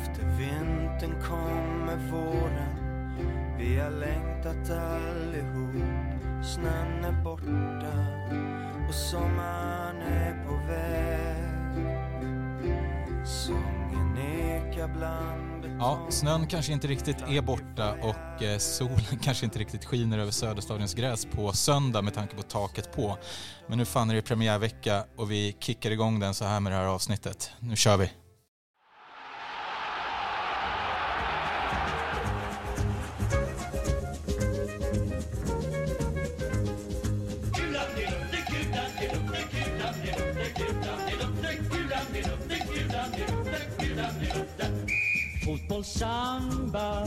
Efter vintern kommer våren. Vi har längtat allihop. Snön är borta och sommaren är på väg. Sången ekar bland betong. Ja, snön kanske inte riktigt är borta och solen kanske inte riktigt skiner över Söderstadions gräs på söndag med tanke på taket på. Men nu fan är det premiärvecka och vi kickar igång den så här med det här avsnittet. Nu kör vi! Fotbollssamba,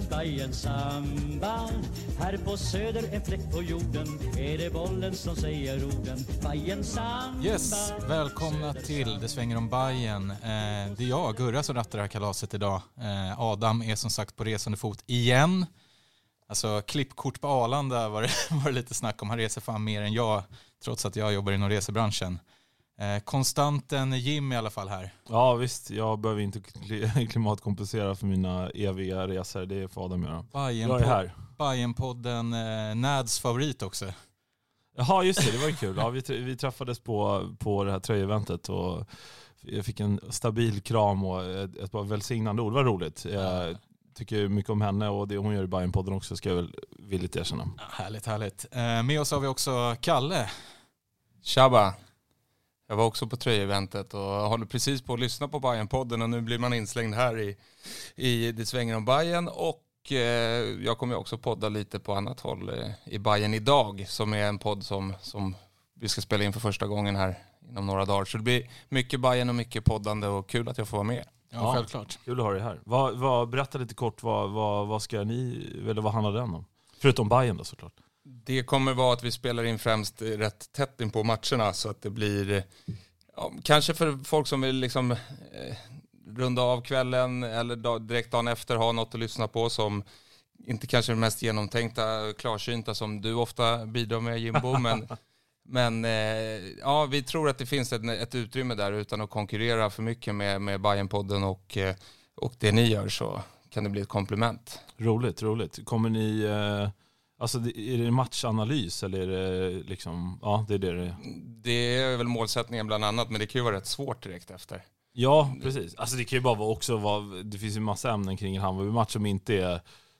Bajen-samba. Här på söder en fläck på jorden. Är det bollen som säger orden? Bajen-samba. Yes, välkomna till Det svänger om Bajen. Det är jag, Gurra, som rattar det här kalaset idag. Adam är som sagt på resande fot igen. Alltså klippkort på Arlanda var det lite snack om. Han reser fan mer än jag, trots att jag jobbar inom resebranschen. Konstanten Jim i alla fall här. Ja visst, jag behöver inte klimatkompensera för mina eviga resor. Det får Adam göra. Jag är här. Bajenpodden Nads favorit också. Jaha just det var ju kul. Ja, vi träffades på det här tröjeventet och jag fick en stabil kram och ett par välsignande ord. Det var roligt. Jag tycker mycket om henne och det hon gör i Bajenpodden också ska jag väl villigt erkänna. Härligt. Med oss har vi också Kalle. Tjaba. Jag var också på tröjeventet och håller precis på att lyssna på Bajenpodden och nu blir man inslängd här i Det svänger om Bajen och jag kommer också podda lite på annat håll i Bajen idag som är en podd som vi ska spela in för första gången här inom några dagar. Så det blir mycket Bajen och mycket poddande och kul att jag får vara med. Ja, självklart. Kul att ha dig här. Berätta lite kort, vad ska ni, eller vad handlar den om? Förutom Bajen då såklart. Det kommer vara att vi spelar in främst rätt tätt in på matcherna så att det blir kanske för folk som vill liksom runda av kvällen eller direkt dagen efter ha något att lyssna på som inte kanske är mest genomtänkta, klarsynta som du ofta bidrar med Jimbo men vi tror att det finns ett utrymme där utan att konkurrera för mycket med Bajenpodden och det ni gör så kan det bli ett komplement. Roligt. Kommer ni alltså är det matchanalys eller är det liksom det är det. Det är väl målsättningen bland annat men det kan ju vara rätt svårt direkt efter. Ja, precis. Alltså det kan ju bara vara det finns ju massa ämnen kring en Hammarby-match som inte är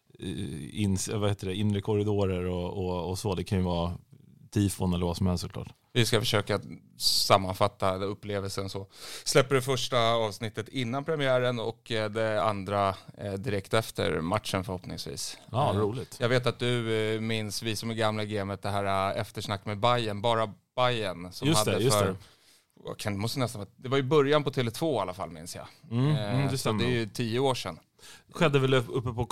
inre korridorer och så. Det kan ju vara tifon eller vad som helst såklart. Vi ska försöka sammanfatta upplevelsen så. Släpper det första avsnittet innan premiären och det andra direkt efter matchen förhoppningsvis. Ja, roligt. Jag vet att du minns, vi som är gamla i gamet, det här eftersnack med Bajen, bara Bajen som just hade det. Det var i början på Tele2 i alla fall minns jag. Det så det är ju 10 år sedan. Skedde väl uppe på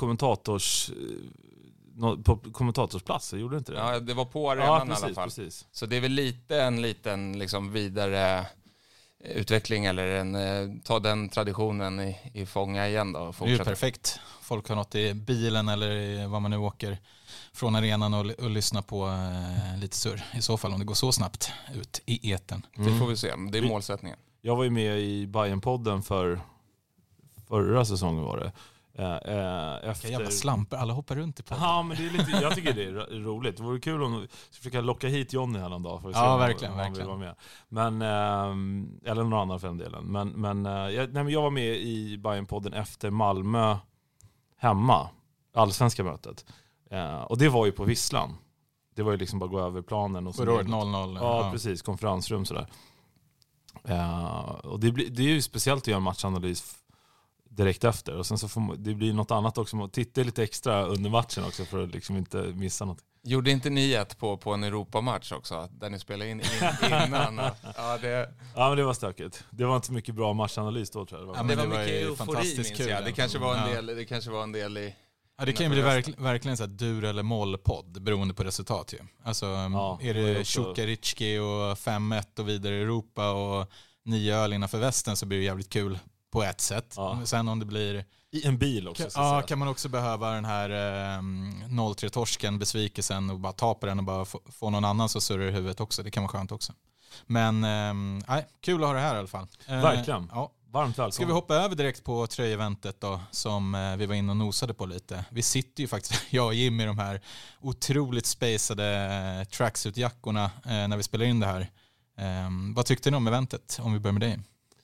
kommentatorsplatser, gjorde det inte det? Ja, det var på arenan precis, i alla fall. Precis. Så det är väl en liten liksom vidare utveckling eller ta den traditionen i fånga igen då. Det är ju perfekt. Folk har något i bilen eller vad man nu åker från arenan och lyssna på lite surr. I så fall om det går så snabbt ut i eten. Det får vi se. Det är målsättningen. Jag var ju med i Bajenpodden förra säsongen var det. Efter... Jävla slampor, alla hoppar runt i podden. Ja, men det är lite, jag tycker det är roligt. Det vore kul om vi försöka locka hit Johnny här någon dag för att se verkligen. Vara med. Men eller någon annan för den delen. Men jag var med i Bajenpodden efter Malmö hemma, allsvenska mötet. Och det var ju på Visslan. Det var ju liksom bara gå över planen och så 0-0. Ja, precis, konferensrum sådär. Och det är ju speciellt att göra en matchanalys direkt efter och sen så det blir något annat också, man tittar lite extra under matchen också för att liksom inte missa något. Gjorde inte ni ett på en Europamatch också där ni spelade in innan? Men det var stökigt. Det var inte så mycket bra matchanalys då tror jag. Det var mycket eufori minns jag. Det kanske var en del i. Ja, det kan ju bli verkligen så här dur eller moll-podd beroende på resultat ju. Alltså är det Tjukaritski och 5-1 och vidare i Europa och 9 öl innanför västen så blir det jävligt kul på ett sätt. Sen om det blir i en bil också. Kan man också behöva den här 0-3-torsken, besvikelsen och bara ta på den och bara få någon annan så surrar i huvudet också. Det kan vara skönt också. Men kul att ha det här i alla fall. Verkligen. Varmt välkommen. Ska vi hoppa över direkt på tröjeventet då, som vi var inne och nosade på lite. Vi sitter ju faktiskt, jag och Jimmy, i de här otroligt spacade tracksuit-jackorna när vi spelar in det här. Vad tyckte ni om eventet, om vi börjar med dig?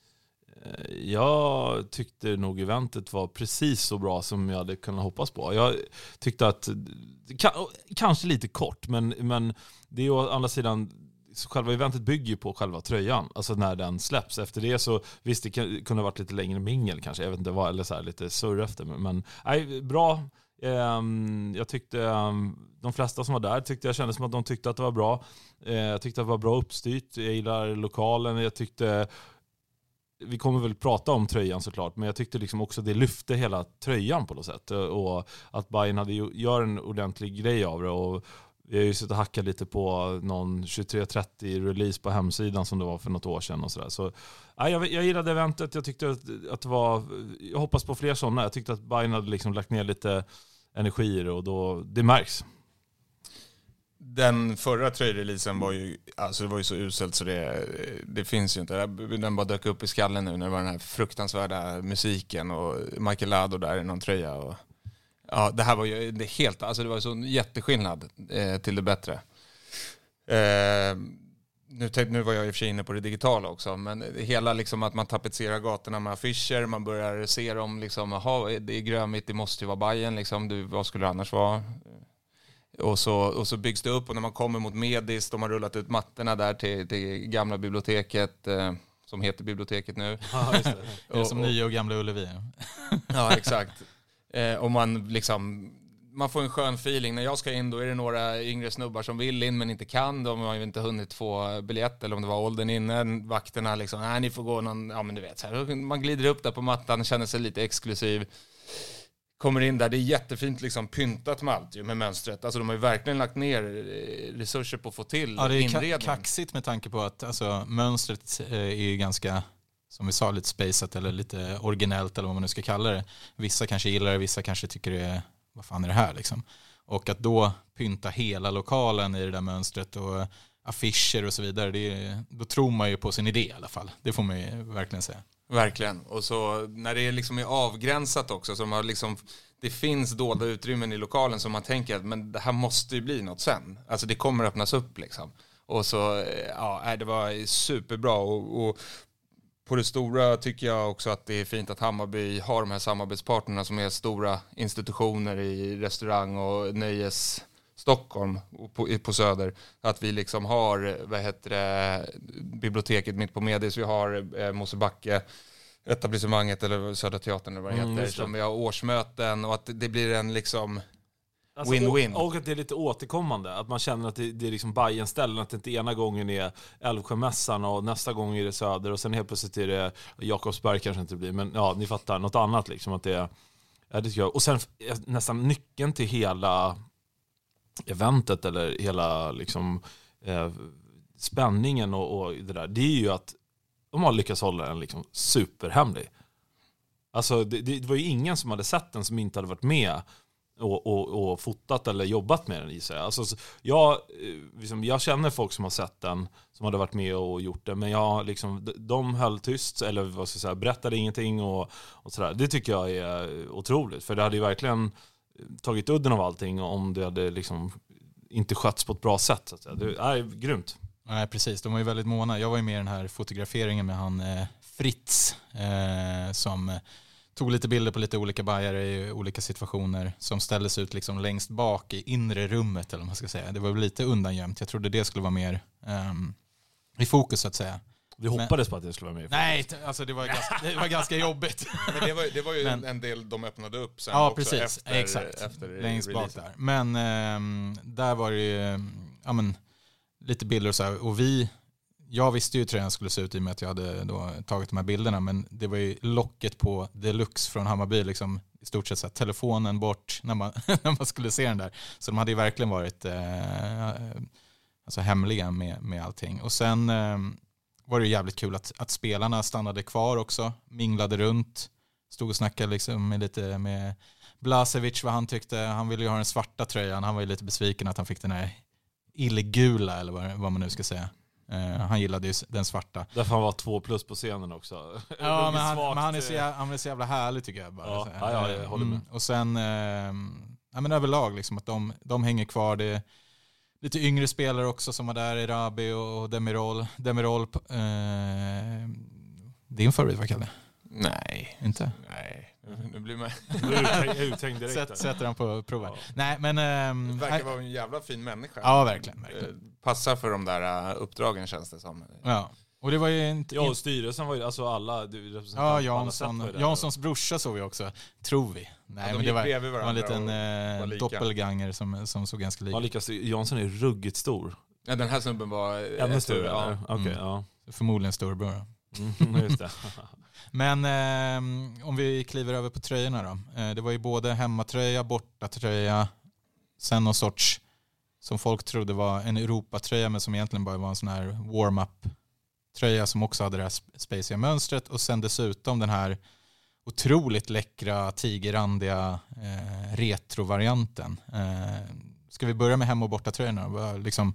Jag tyckte nog eventet var precis så bra som jag hade kunnat hoppas på. Jag tyckte att, kanske lite kort, men det är ju å andra sidan, själva eventet bygger ju på själva tröjan, alltså när den släpps. Efter det så visst, det kunde ha varit lite längre mingel kanske, jag vet inte vad, eller så här, lite surr efter, men nej, bra. Jag tyckte de flesta som var där jag kände som att de tyckte att det var bra. Jag tyckte att det var bra uppstyrt. Jag gillar lokalen. Jag tyckte, vi kommer väl prata om tröjan såklart, men jag tyckte liksom också det lyfte hela tröjan på något sätt, och att Bayern gör en ordentlig grej av det. Och vi har ju suttit och hackat lite på någon 23:30 release på hemsidan som det var för något år sedan och sådär. Så jag gillade eventet. Jag tyckte att det var, jag hoppas på fler sådana. Jag tyckte att Bayern hade liksom lagt ner lite energier, och då det märks. Den förra tröjreleasen var ju, alltså det var ju så uselt så det finns ju inte. Den bara dök upp i skallen nu när det var den här fruktansvärda musiken och Michael Lado där i någon tröja. Och, ja, det här var ju det helt, alltså det var ju så en jätteskillnad till det bättre. Nu var jag i och för sig inne på det digitala också, men hela liksom att man tapetserar gatorna med affischer, man börjar se dem liksom, jaha, det är grönvitt, det måste ju vara Bayern liksom, vad skulle det annars vara? Och så byggs det upp, och när man kommer mot Medis, de har rullat ut mattorna där till gamla biblioteket, som heter biblioteket nu. Ja, just det. Det är som nya och gamla Ullevi. Ja, exakt. Och man får en skön feeling. När jag ska in, då är det några yngre snubbar som vill in men inte kan. De har ju inte hunnit få biljett, eller om det var åldern innan. Vakterna liksom, nej, ni får gå någon, ja men du vet, så här, man glider upp där på mattan, känner sig lite exklusiv. Kommer in där, det är jättefint liksom pyntat med allt, med mönstret. Alltså de har ju verkligen lagt ner resurser på att få till inredning. Ja, det är kaxigt med tanke på att alltså, mönstret är ju ganska, som vi sa, lite spacet eller lite originellt eller vad man nu ska kalla det. Vissa kanske gillar det, vissa kanske tycker det är, vad fan är det här liksom? Och att då pynta hela lokalen i det där mönstret och affischer och så vidare, då tror man ju på sin idé i alla fall. Det får man ju verkligen säga. Verkligen. Och så när det liksom är avgränsat också, så man liksom, det finns dolda utrymmen i lokalen som man tänker att men det här måste ju bli något sen. Alltså det kommer öppnas upp liksom. Och så, ja, det var superbra. Och på det stora tycker jag också att det är fint att Hammarby har de här samarbetspartnerna som är stora institutioner i restaurang och nöjes Stockholm på Söder, att vi liksom har biblioteket mitt på Medis, vi har Mosebacke etablissemanget eller Södra Teatern eller vad det heter, som vi har årsmöten, och att det blir en liksom alltså, win-win. Och att det är lite återkommande, att man känner att det är liksom Bajen-ställen, att det inte ena gången är Älvsjömässan och nästa gång är det Söder och sen helt plötsligt är det Jakobsberg, kanske inte blir, men ja, ni fattar, något annat liksom, att det är, ja, det och sen nästan nyckeln till hela eventet eller hela liksom spänningen och det där, det är ju att de har lyckats hålla den liksom superhemlig. Alltså det var ju ingen som hade sett den som inte hade varit med och fotat eller jobbat med den i sig. Alltså jag känner folk som har sett den, som hade varit med och gjort det, men de höll tyst, eller vad ska jag säga, berättade ingenting och sådär. Det tycker jag är otroligt, för det hade ju verkligen tagit udden av allting om det hade liksom inte skötts på ett bra sätt. Så att säga. Det är grymt. Nej, precis. De var ju väldigt måna. Jag var ju med i den här fotograferingen med han Fritz som tog lite bilder på lite olika bajare i olika situationer som ställdes ut liksom längst bak i inre rummet, eller vad man ska säga. Det var lite undangömt. Jag trodde det skulle vara mer i fokus, så att säga. Vi hoppades på att det skulle vara med i fokus. Nej, alltså det var ganska jobbigt. Men det var ju en del de öppnade upp sen, ja, också precis. efter längst bak där. Men där var det ju lite bilder och så här. Och jag visste ju hur tröjan skulle se ut i och med att jag hade då tagit de här bilderna, men det var ju locket på Deluxe från Hammarby, liksom i stort sett så här, telefonen bort när man skulle se den där. Så de hade ju verkligen varit alltså hemliga med allting. Och sen var det jävligt kul att spelarna stannade kvar också, minglade runt, stod och snackade liksom med Blasevic, vad han tyckte. Han ville ju ha den svarta tröjan, han var ju lite besviken att han fick den här illgula, eller vad man nu ska säga. Han gillade ju den svarta. Därför han var 2+ på scenen också. Ja, men han är så jävla härlig tycker jag. Bara. Ja, jag håller med. Och sen, men överlag liksom att de hänger kvar. Det är lite yngre spelare också som var där, Erabi och Demirol. Din favorit, vad kallar det? Nej. Inte? Nej. Nu blir man... Uthängd direkt. Sätter han på provet. Ja. Nej, men... verkar vara en jävla fin människa. Ja, verkligen. Passar för de där uppdragen känns det som. Ja. Och det var ju inte... Ja, styrelsen var ju, alltså alla... Ja, Janssons brorsa såg vi också. Tror vi. Nej, men det var en liten doppelganger som såg ganska lik. Ja, lika Jansson är ruggigt stor. Ja, den här snubben var ännu större. Ja. Okej, ja. Förmodligen storbror. Just det. Men om vi kliver över på tröjorna då. Det var ju både hemmatröja, bortatröja, sen någon sorts som folk trodde var en Europatröja men som egentligen bara var en sån här warm-up-tröja som också hade det här spaciga mönstret och sen dessutom den här otroligt läckra tigerrandiga retro-varianten. Ska vi börja med hem- och bortatröjorna? Liksom,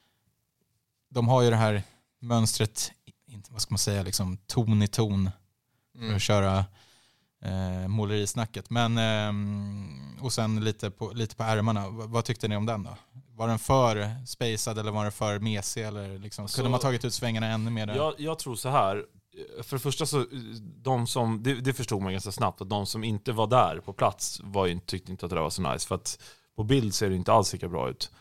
de har ju det här mönstret, vad ska man säga, liksom ton i ton för att köra målerisnacket. Men och sen lite på ärmarna. Vad tyckte ni om den då? Var den för spacad eller var den för mesig? Eller liksom, kunde man tagit ut svängarna ännu mer där? Jag tror så här. För det första så, det förstod man ganska snabbt, att de som inte var där på plats tyckte inte att det var så nice. För att på bild ser det inte alls lika bra ut.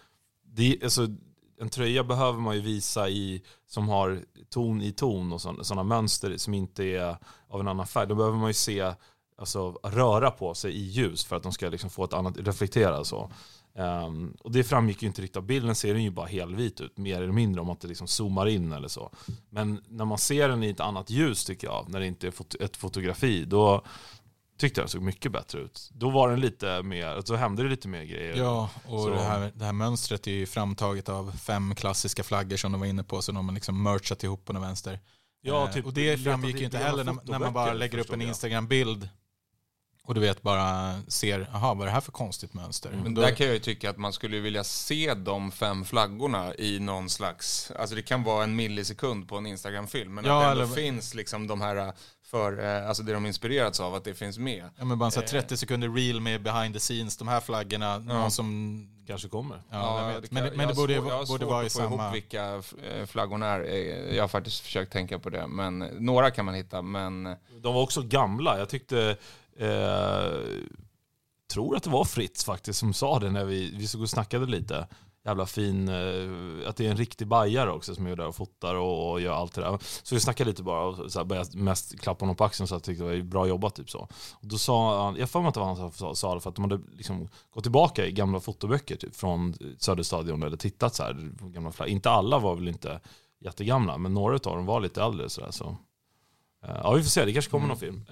En tröja behöver man ju visa som har ton i ton och sådana mönster som inte är av en annan färg. Då behöver man ju se, alltså, röra på sig i ljus för att de ska liksom få ett annat reflektera så. Och det framgick ju inte riktigt av bilden, ser den ju bara helvit ut mer eller mindre om man inte liksom zoomar in eller så. Men när man ser den i ett annat ljus tycker jag, när det inte är ett fotografi, då tyckte jag såg mycket bättre ut. Då var den lite mer, så hände det lite mer grejer. Ja, och det här mönstret är ju framtaget av 5 klassiska flaggor som de var inne på, så de har liksom merchat ihop på den vänster. Ja, typ, och det framgick ju inte heller när man bara lägger upp en Instagram-bild och du vet bara ser, aha, vad är det här för konstigt mönster? Men där kan jag ju tycka att man skulle vilja se de 5 flaggorna i någon slags, alltså det kan vara en millisekund på en Instagram-film, men att det ändå finns liksom de här alltså det de inspirerats av, att det finns med. Ja, men bara så 30 sekunder reel med behind the scenes, de här flaggorna, någon som kanske kommer. Ja, men det borde vara i samma. Ihop vilka flaggorna är. Jag har faktiskt försökt tänka på det, men några kan man hitta, men de var också gamla. Jag tyckte tror att det var Fritz faktiskt som sa det när vi såg och snackade lite. Jävla fin, att det är en riktig bajare också som är där och fotar och gör allt det där. Så vi snackade lite bara och så här började mest klappa honom på axeln, så jag tyckte det var bra jobbat typ så. Och då sa han, jag får mig att det var han sa det, för att de hade liksom gått tillbaka i gamla fotoböcker typ från Söderstadion eller tittat så här på gamla flaggor. Inte alla var väl inte jättegamla, men några av dem var lite äldre så där, så. Ja, vi får se, det kanske kommer någon film.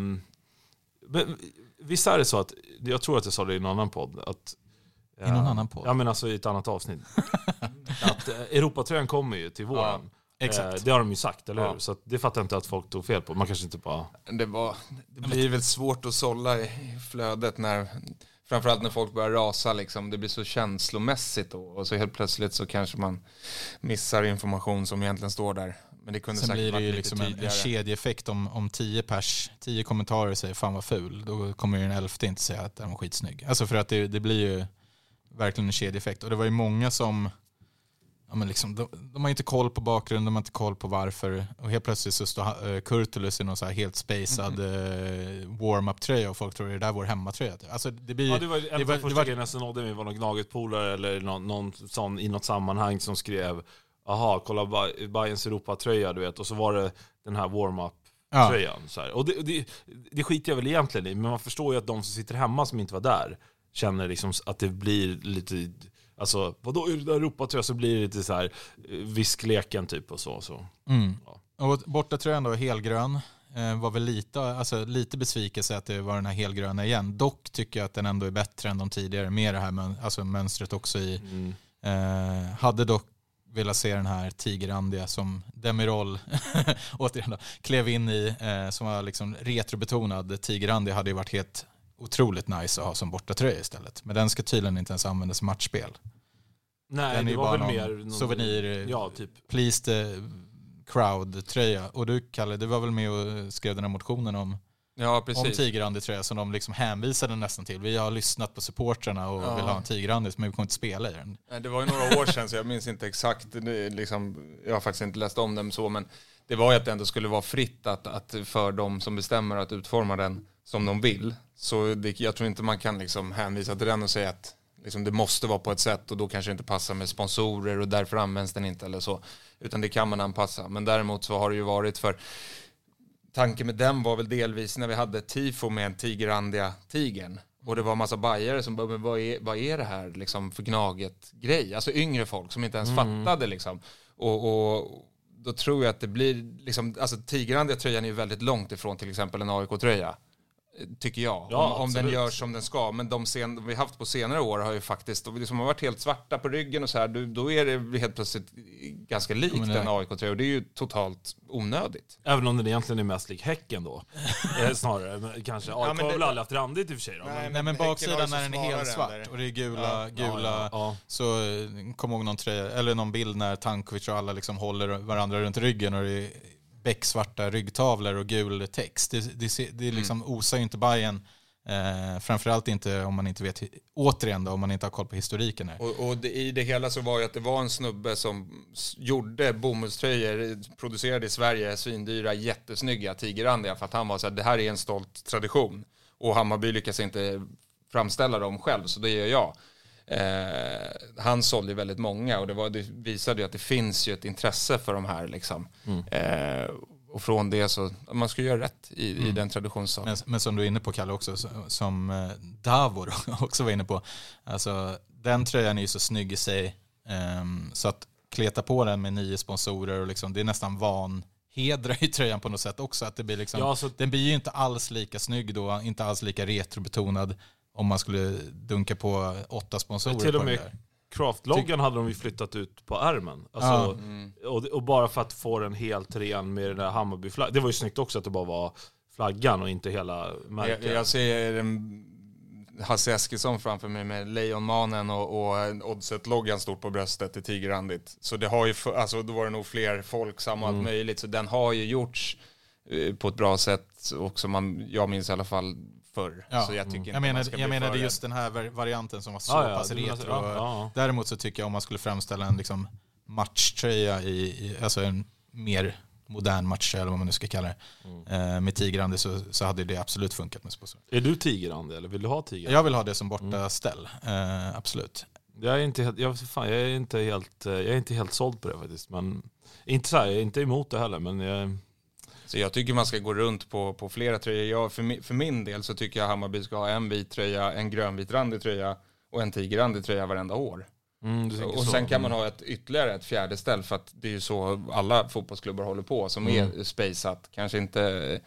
Men visst är det så att, jag tror att jag sa det i någon annan podd, att i någon annan podd? Ja, men alltså i ett annat avsnitt. Att Europatröjan kommer ju till våren. Ja, exakt. Det har de ju sagt, eller hur? Så att det fattar jag inte att folk tog fel på. Man kanske inte bara... Det blir väl svårt att sålla i flödet när, framförallt när folk börjar rasa liksom. Det blir så känslomässigt då, och så helt plötsligt så kanske man missar information som egentligen står där. Men det kunde sen säkert blir det ju lite liksom tydligare. en kedjeeffekt om 10 kommentarer säger fan vad ful. Då kommer ju den 11:e inte säga att den var skitsnygg. Alltså för att det blir ju verkligen en kedjeeffekt. Och det var ju många som, ja men liksom, de har inte koll på bakgrunden, de har inte koll på varför. Och helt plötsligt så står Kurtulus i någon så här helt spacad warm-up-tröja och folk tror det där vår hemmatröja. Alltså det blir, det var en av första grejerna som nådde mig, var någon Gnaget-polare eller någon sån i något sammanhang som skrev, aha, kolla Bayerns Europa-tröja, du vet. Och så var det den här warm-up-tröjan. Så här. Och det skiter jag väl egentligen i, men man förstår ju att de som sitter hemma som inte var där känner liksom att det blir lite, alltså vadå är det där Europa-tröja, så blir det lite så här viskleken typ och så. Ja. Och bortatröjan då, helgrön, var väl lite besvikelse att det var den här helgröna igen. Dock tycker jag att den ändå är bättre än de tidigare, med det här alltså mönstret också i. Hade dock velat se den här tigerandiga som Demirol återigen då, klev in i, som var liksom retrobetonad. Tigerandiga hade ju varit helt otroligt nice att ha som bortatröja istället. Men den ska tydligen inte ens användas som matchspel. Nej, Den är det ju var bara väl någon mer souvenir, ja, typ. please the crowd-tröja. Och du, Kalle, du var väl med och skrev den här motionen om tigerrandig-tröja som de liksom hänvisade nästan till. Vi har lyssnat på supportrarna och vill ha en tigerrandig, men vi kommer inte spela i den. Det var ju några år sedan så jag minns inte exakt. Jag har faktiskt inte läst om den så, men det var ju att det ändå skulle vara fritt att för de som bestämmer att utforma den som de vill. Så jag tror inte man kan liksom hänvisa till den och säga att liksom det måste vara på ett sätt och då kanske det inte passar med sponsorer och därför används den inte eller så. Utan det kan man anpassa. Men däremot så har det ju varit för tanken med den var väl delvis när vi hade tifo med en tigerrandiga tigern. Och det var en massa bajare som bara, men vad är det här liksom för gnaget grej? Alltså yngre folk som inte ens fattade liksom. Och då tror jag att det blir liksom, alltså tigerrandiga tröjan är ju väldigt långt ifrån till exempel en AIK-tröja. Tycker jag, ja, om den gör som den ska. Men de vi haft på senare år har ju faktiskt, som har varit helt svarta på ryggen och så här, då är det helt plötsligt ganska likt en AIK-tröja och det är ju totalt onödigt. Även om den egentligen är mest lik Häcken då. Snarare, men kanske. AIK har väl aldrig haft randigt i och för sig då. Nej, men baksidan när den är helt svart och det är gula. Så kom ihåg någon tröja, eller någon bild när Tankovic och alla liksom håller varandra runt ryggen och det är becksvarta ryggtavlor och gul text. Det liksom osar ju inte Bayern. Framförallt inte om man inte vet, återigen då, om man inte har koll på historiken här. Och i det hela så var ju att det var en snubbe som gjorde bomullströjor, producerade i Sverige svindyra, jättesnygga tigerrandiga för att han var så här, det här är en stolt tradition. Och Hammarby lyckas inte framställa dem själv, så det gör jag. Han sålde väldigt många och det visade ju att det finns ju ett intresse för de här liksom. Och från det så man ska göra rätt i den traditionssaken. Men som du är inne på, Kalle, också som Davor också var inne på, alltså den tröjan är ju så snygg i sig så att kleta på den med 9 sponsorer och liksom, det är nästan hedrar i tröjan på något sätt också, att det blir liksom, den blir ju inte alls lika snygg då, inte alls lika retrobetonad om man skulle dunka på 8 sponsorer. Till och med Craft-loggan hade de ju flyttat ut på ärmen. Alltså, och bara för att få den helt ren med den där Hammarby-flaggan. Det var ju snyggt också att det bara var flaggan och inte hela märket. Jag ser Hasse Eskilsson framför mig med Lejonmanen och Oddset-loggan stort på bröstet i tigerrandigt. Så det har ju, alltså då var det nog fler folk och allt möjligt. Så den har ju gjorts på ett bra sätt och som jag minns i alla fall förr. Ja. Så jag tycker jag menar det är just den här varianten som var så pass retro. Däremot så tycker jag om man skulle framställa en liksom matchtröja alltså en mer modern matchtröja eller vad man nu ska kalla det med tigerrandig så hade det absolut funkat med sponsor. Är du tigerrandig eller vill du ha tigerrandig? Jag vill ha det som borta ställ. Absolut. Jag är inte helt såld på det faktiskt, men inte så här, jag är inte emot det heller, men så jag tycker man ska gå runt på flera tröjor. För min del så tycker jag Hammarby ska ha en vit tröja, en grönvitrandig tröja och en tigerrandig tröja varenda år. Och sen kan man ha ytterligare ett fjärde ställ, för att det är ju så alla fotbollsklubbar håller på som är spaceat. Kanske inte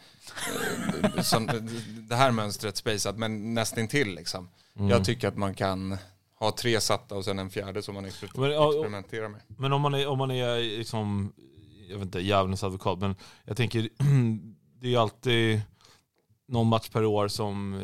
som det här mönstret spaceat, men nästintill liksom. Jag tycker att man kan ha 3 satta och sen en fjärde som man experimenterar med. Men om man är liksom, jag vet inte, djävulens advokat, men jag tänker det är ju alltid någon match per år som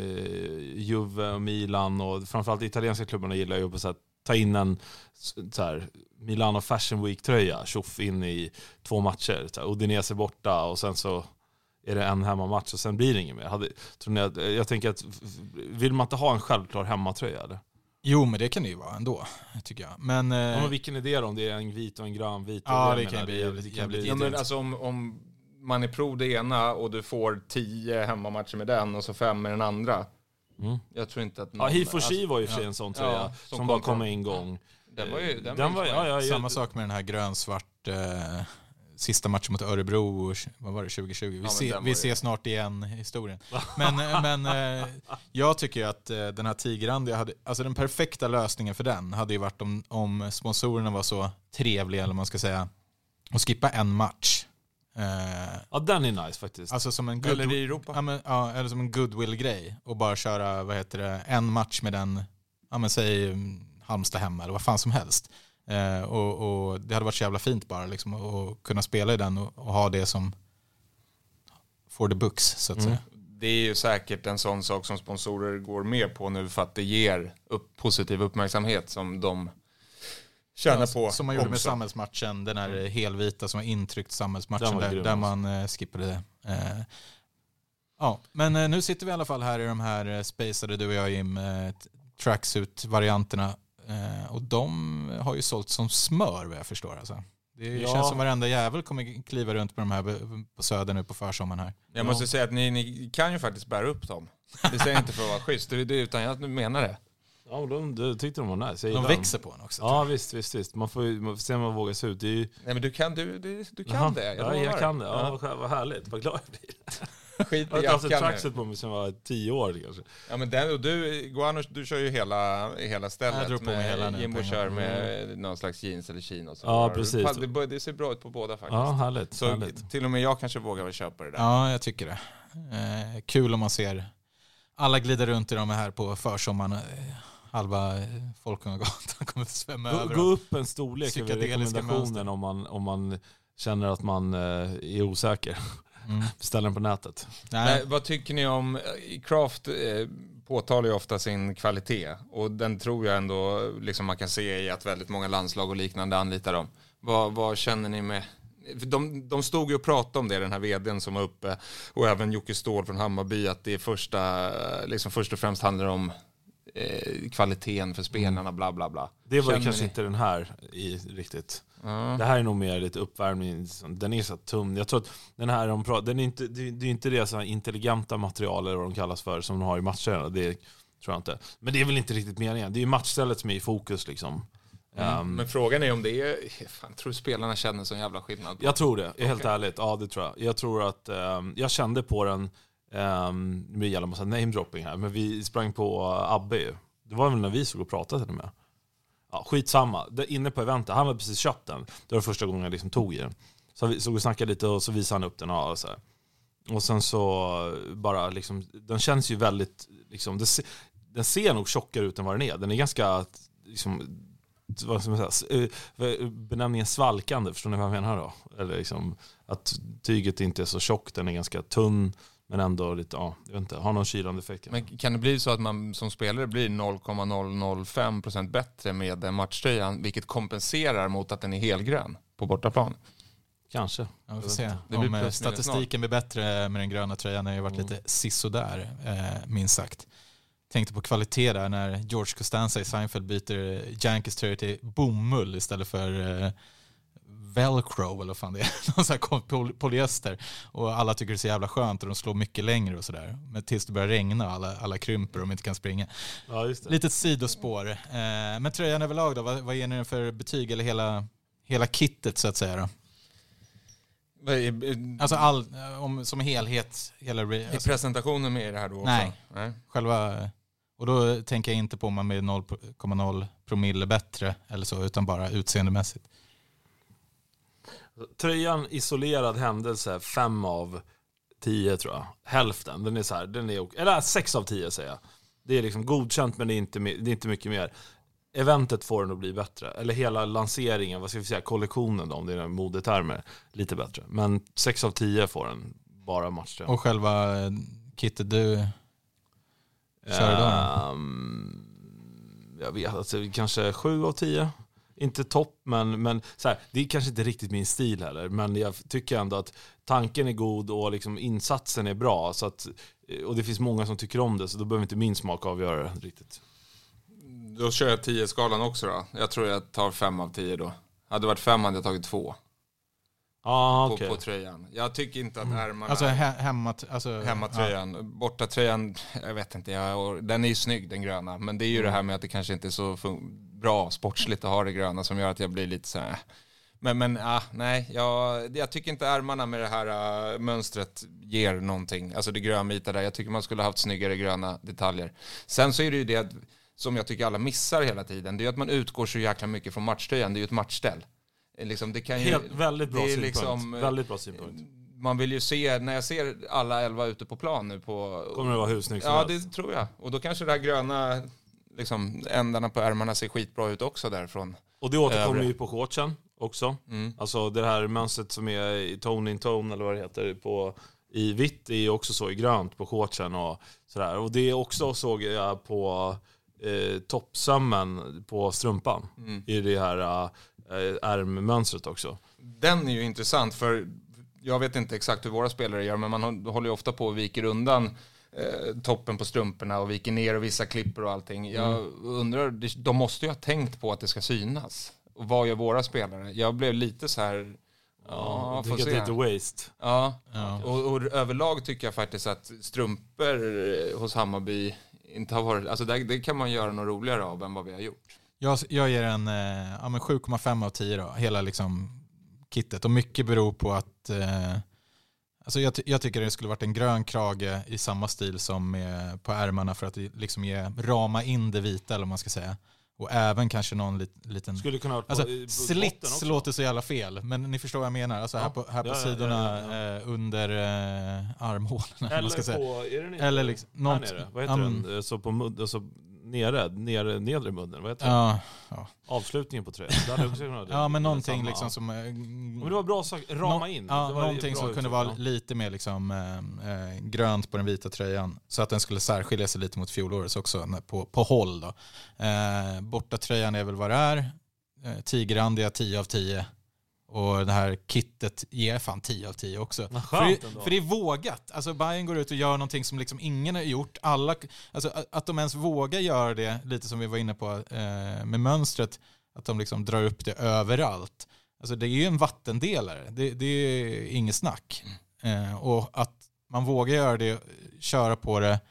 Juve och Milan och framförallt italienska klubbarna gillar ju att ta in en så här Milano Fashion Week-tröja, tjoff in i 2 matcher, så här, Udinese borta och sen så är det en hemmamatch och sen blir det inget mer. Jag tänker att vill man inte ha en självklar hemmatröja eller? Jo, men det kan det ju vara ändå, tycker jag. Men vilken är det då? Om det är en vit och en grönvit? Ja, det kan bli ja, men alltså om man är pro det ena och du får 10 hemmamatcher med den och så 5 med den andra. Jag tror inte att någon... Hifoshi var ju för en sån tröja som bara kom en gång. Den var samma sak med den här grönsvart sista matchen mot Örebro, vad var det, 2020? Vi ser snart igen historien. Men jag tycker att den här tigerrandiga alltså den perfekta lösningen för den hade ju varit om sponsorerna var så trevliga, eller man ska säga, och skippa en match. Ja, den är nice faktiskt. Alltså som en eller i Europa. Eller som en goodwill-grej och bara köra, en match med den, säg Halmstad hemma eller vad fan som helst. Och det hade varit så jävla fint bara liksom, att kunna spela i den och ha det som for the books, så att säga. Det är ju säkert en sån sak som sponsorer går med på nu för att det ger positiv uppmärksamhet som de känna på. Som man gjorde med också. samhällsmatchen, den här helvita som var intryckt samhällsmatchen där man skippade. Ja, men nu sitter vi i alla fall här i de här spacade, du och jag, Jim, tracksuit-varianterna. Och de har ju sålt som smör, vad jag förstår. Alltså. Det känns som varenda jävel kommer kliva runt på de här på Söder nu på försommaren här. Jag måste säga att ni kan ju faktiskt bära upp dem. Det säger inte för att vara schysst, utan jag menar det. Ja, de tyckte de var nice. De växer på en också. Ja, visst. Man får se om man vågar se ut. Det är ju... Nej, men du kan det. Jag kan det. Ja, vad härligt. Vad glad jag blir. Skit i jag har haft en jackan tracksuit på mig sedan jag var 10 år kanske. Ja, men Guano, du kör ju hela stället. Jag drog på mig hela nu. Jimbo kör med någon slags jeans eller chinos. Ja, precis. Det ser bra ut på båda faktiskt. Ja, härligt. Så härligt. Till och med jag kanske vågar väl köpa det där. Ja, jag tycker det. Kul om man ser alla glider runt i de här på försommaren. Halva Folkungagatan kommer att svämma över. Gå upp en storlek över rekommendationen om man känner att man är osäker. Beställ den på nätet. Nej, vad tycker ni om Craft påtalar ju ofta sin kvalitet, och den tror jag ändå liksom man kan se i att väldigt många landslag och liknande anlitar dem. Vad känner ni med? De stod ju och pratade om det, den här vdn som var uppe, och även Jocke Ståhl från Hammarby, att det är först och främst handlar om kvaliteten för spelarna, bla bla bla. Det var ju kanske inte den här riktigt. Det här är nog mer lite uppvärmning. Den är så tunn. Jag tror att den här det är inte det så här intelligenta material eller vad de kallas för som de har i matcherna. Det tror jag inte. Men det är väl inte riktigt meningen. Det är ju matchstället som är i fokus liksom. Men frågan är om det är... Fan, tror du spelarna känner sån jävla skillnad? Jag tror det, helt ärligt. Ja, det tror jag. Jag tror att jag kände på den med jävla massa name-dropping här. Men vi sprang på Abbe. Det var väl när vi såg och pratade till med. Ja, skitsamma. Inne på eventet, han hade precis köpt den. Det var första gången jag liksom tog i den. Så vi såg och snackade lite och så visade han upp den. Och så här. Och sen så bara liksom, den känns ju väldigt liksom, den ser nog tjockare ut än vad den är. Den är ganska liksom, vad ska man säga, benämningen svalkande, förstår ni vad jag menar då? Eller liksom att tyget inte är så tjockt, den är ganska tunn men ändå lite, jag vet inte, har någon kylande effekt. Men kan det bli så att man som spelare blir 0,005% bättre med den matchtröjan, vilket kompenserar mot att den är helgrön på bortaplan? Kanske. Ja, vi får se. Om statistiken blir bättre med den gröna tröjan har ju varit lite sisådär, minst sagt. Tänkte på kvalitet där när George Costanza i Seinfeld byter Yankees tröja till bomull istället för velcro eller vad fan det är. Någon sån här polyester. Och alla tycker det är så jävla skönt och de slår mycket längre och sådär. Men tills det börjar regna och alla krymper och de inte kan springa. Ja, just det. Litet sidospår. Men tröjan överlag då, vad ger ni den för betyg eller hela kittet så att säga då? Alltså som helhet. I presentationen med det här då också? Nej. Själva... Och då tänker jag inte på om man med 0,0 promille bättre eller så, utan bara utseendemässigt. Tröjan isolerad händelse 5 av 10 tror jag. Hälften, den är så här, eller 6 av 10 säger jag. Det är liksom godkänt men det är inte mycket mer. Eventet får den att bli bättre. Eller hela lanseringen, vad ska vi säga, kollektionen då, om det är modetermer, lite bättre. Men 6 av 10 får den bara match. Och själva kittet du kör idag? Jag vet, alltså, kanske 7 av 10. Inte topp, men så här, det är kanske inte riktigt min stil heller. Men jag tycker ändå att tanken är god och liksom insatsen är bra. Så att, och det finns många som tycker om det, så då behöver inte min smak avgöra det riktigt. Då kör jag 10-skalan också då. Jag tror jag tar 5 av 10 då. Hade det varit 5 hade jag tagit 2. Okay. På tröjan. Jag tycker inte att ärmarna... Alltså hemmatröjan. Ja. Bortatröjan, jag vet inte. Den är ju snygg, den gröna. Men det är ju det här med att det kanske inte är så bra sportsligt att ha det gröna som gör att jag blir lite så här... Nej, jag tycker inte ärmarna med det här mönstret ger någonting. Alltså det grönvita där. Jag tycker man skulle ha haft snyggare gröna detaljer. Sen så är det ju det som jag tycker alla missar hela tiden. Det är att man utgår så jäkla mycket från matchtröjan. Det är ju ett matchställ. Liksom, det kan ju, väldigt bra synpunkt. Liksom, väldigt bra synpunkt. Man vill ju se, när jag ser alla 11 ute på plan nu på... Kommer det vara hur snyggt som helst? Ja, det tror jag. Och då kanske det här gröna, liksom, ändarna på ärmarna ser skitbra ut också därifrån. Och det återkommer ju på shortsen också. Alltså det här mönstret som är i tone in tone eller vad det heter i vitt är ju också så i grönt på shortsen och sådär. Och det också såg jag på toppsömmen på strumpan i det här ärmmönstret också. Den är ju intressant, för jag vet inte exakt hur våra spelare gör, men man håller ju ofta på och viker undan toppen på strumporna och viker ner och vissa klipper och allting. Jag undrar, de måste ju ha tänkt på att det ska synas. Och vad gör våra spelare? Jag blev lite så här... Ja, det är lite waste. Ja. Och överlag tycker jag faktiskt att strumpor hos Hammarby inte har varit... Alltså det kan man göra något roligare av än vad vi har gjort. Jag ger en 7,5 av 10 då. Hela liksom kittet. Och mycket beror på att... Alltså jag tycker det skulle varit en grön krage i samma stil som på ärmarna för att liksom rama in det vita, eller vad man ska säga. Och även kanske någon liten... Skulle kunna vara alltså, slits låter så jävla fel, men ni förstår vad jag menar. Alltså här på sidorna under armhålorna. Eller man ska säga. Är det eller liksom, något, nere. Vad heter den? Så på alltså, nedre munnen. Vad heter ja. Avslutningen på tröjan. Ja, men någonting liksom som... Men det var bra sak, rama in. Ja, någonting som kunde vara lite mer liksom, grönt på den vita tröjan. Så att den skulle särskilja sig lite mot fjolårets också på håll då. Borta tröjan är väl vad det är. Tigerandiga 10 av 10. Och det här kittet ger fan 10 av 10 också. För det är vågat. Alltså Bayern går ut och gör någonting som liksom ingen har gjort. Alltså att de ens vågar göra det, lite som vi var inne på med mönstret, att de liksom drar upp det överallt. Alltså det är ju en vattendelare. Det är inget snack. Och att man vågar göra det, köra på det,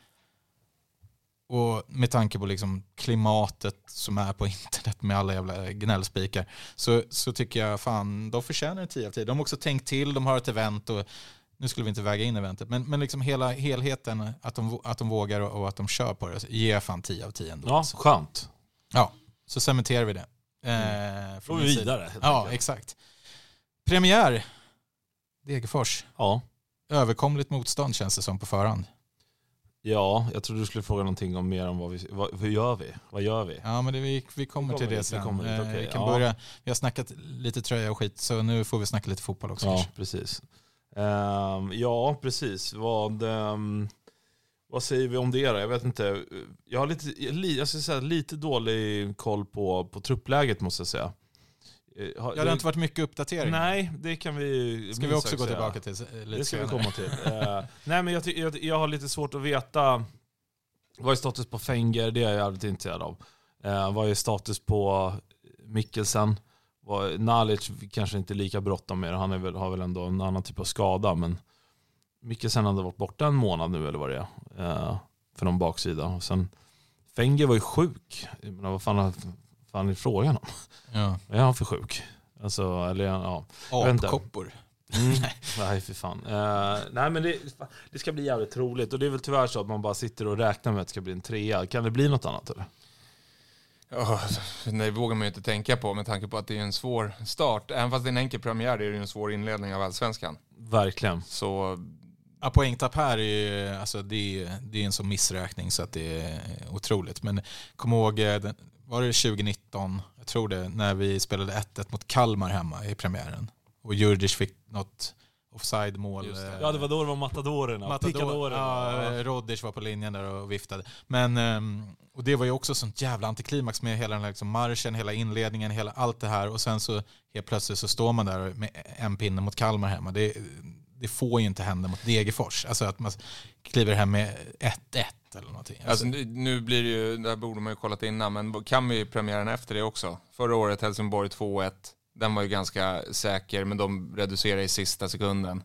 och med tanke på liksom klimatet som är på internet med alla jävla gnällspikar, så tycker jag fan, de förtjänar 10 av 10. De har också tänkt till, de har ett event, och nu skulle vi inte väga in eventet, men liksom hela helheten, att de vågar och att de kör på det, ger fan 10 av 10 ändå. Ja, skönt. Ja, så cementerar vi det. Får vi vidare. Ja, exakt. Premiär Degerfors. Ja. Överkomligt motstånd känns det som på förhand. Ja, jag trodde du skulle fråga någonting om mer om hur gör vi? Vad gör vi? Ja, men vi kommer till det sen. Okay. Vi kan börja. Vi har snackat lite tröja och skit, så nu får vi snacka lite fotboll också. Ja, kanske. precis. Ja, precis. Vad säger vi om det då? Jag vet inte. Jag har lite dålig koll på truppläget, måste jag säga. Ja, det har inte varit mycket uppdatering. Nej, det kan vi... Ska vi också gå tillbaka till lite det ska vi komma till. Nej, men jag har lite svårt att veta vad är status på Fenger, det är jag jävligt intresserad av. Vad är status på Mikkelsen? Nalic kanske inte lika bråttom med det. Han har väl ändå en annan typ av skada, men Mikkelsen hade varit borta en månad nu, eller vad det är, för någon baksida. Och sen Fenger var ju sjuk. Men vad fan är frågan om? Ja. Är han för sjuk? Alltså, eller ja. Apkoppor. Nej, för fan. Nej, men det ska bli jävligt roligt. Och det är väl tyvärr så att man bara sitter och räknar med att det ska bli en 3. Kan det bli något annat, eller? Ja, det vågar man ju inte tänka på, med tanke på att det är en svår start. Även fast det är en enkel premiär, det är ju en svår inledning av Allsvenskan. Verkligen. Så... Ja, poängtapp här är ju, alltså det är en sån missräkning så att det är otroligt. Men kom ihåg, var det 2019, jag tror det, när vi spelade 1-1 mot Kalmar hemma i premiären. Och Djurdjic fick något offside-mål. Ja, det var då det var matadorerna. Ja, Rodic var på linjen där och viftade. Men, och det var ju också sånt jävla antiklimax med hela den här liksom marschen, hela inledningen, hela allt det här. Och sen så helt plötsligt så står man där med en pinne mot Kalmar hemma. Det får ju inte hända mot Degerfors. Alltså att man kliver hem med 1-1 eller någonting. Alltså nu blir det ju, där borde man ju kollat innan, men kan vi premiären efter det också? Förra året Helsingborg 2-1. Den var ju ganska säker, men de reducerade i sista sekunden.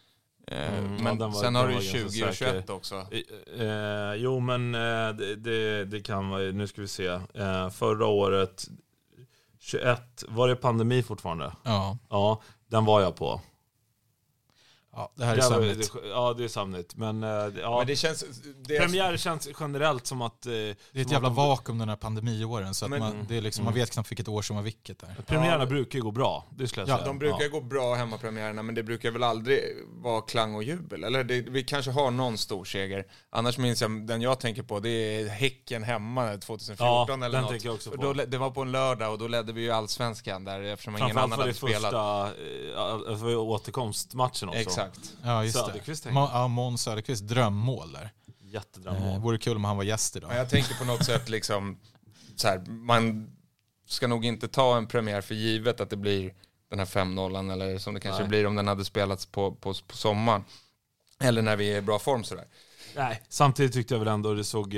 Men sen har du 20 och 21 också. Jo, men det kan vara, nu ska vi se. Förra året 21, var det pandemi fortfarande? Ja. Ja, den var jag på. Ja, det här är samligt. Ja, det är samligt. Men, ja. Men det känns... Premiär känns generellt som att... det är ett jävla vakuum den här pandemiåren. Så att det är liksom, man vet knappt vilket år som var vilket där. Premiärerna brukar ju gå bra, det skulle jag säga. De brukar gå bra hemmapremiärerna, men det brukar väl aldrig vara klang och jubel. Eller vi kanske har någon stor seger. Annars minns jag, den jag tänker på, det är Häcken hemma 2014 eller något. Jag också på. Det var på en lördag och då ledde vi ju Allsvenskan där, eftersom ingen annan hade spelat. Det var återkomstmatchen också. Exakt. Ja, just det. Måns Söderqvist drömmål där. Jättedröm. Vore kul om han var gäst idag. Men jag tänker på något sätt liksom så här, man ska nog inte ta en premiär för givet att det blir den här 5-0 eller som det kanske blir om den hade spelats på sommaren. Eller när vi är i bra form sådär. Nej, samtidigt tyckte jag väl ändå det såg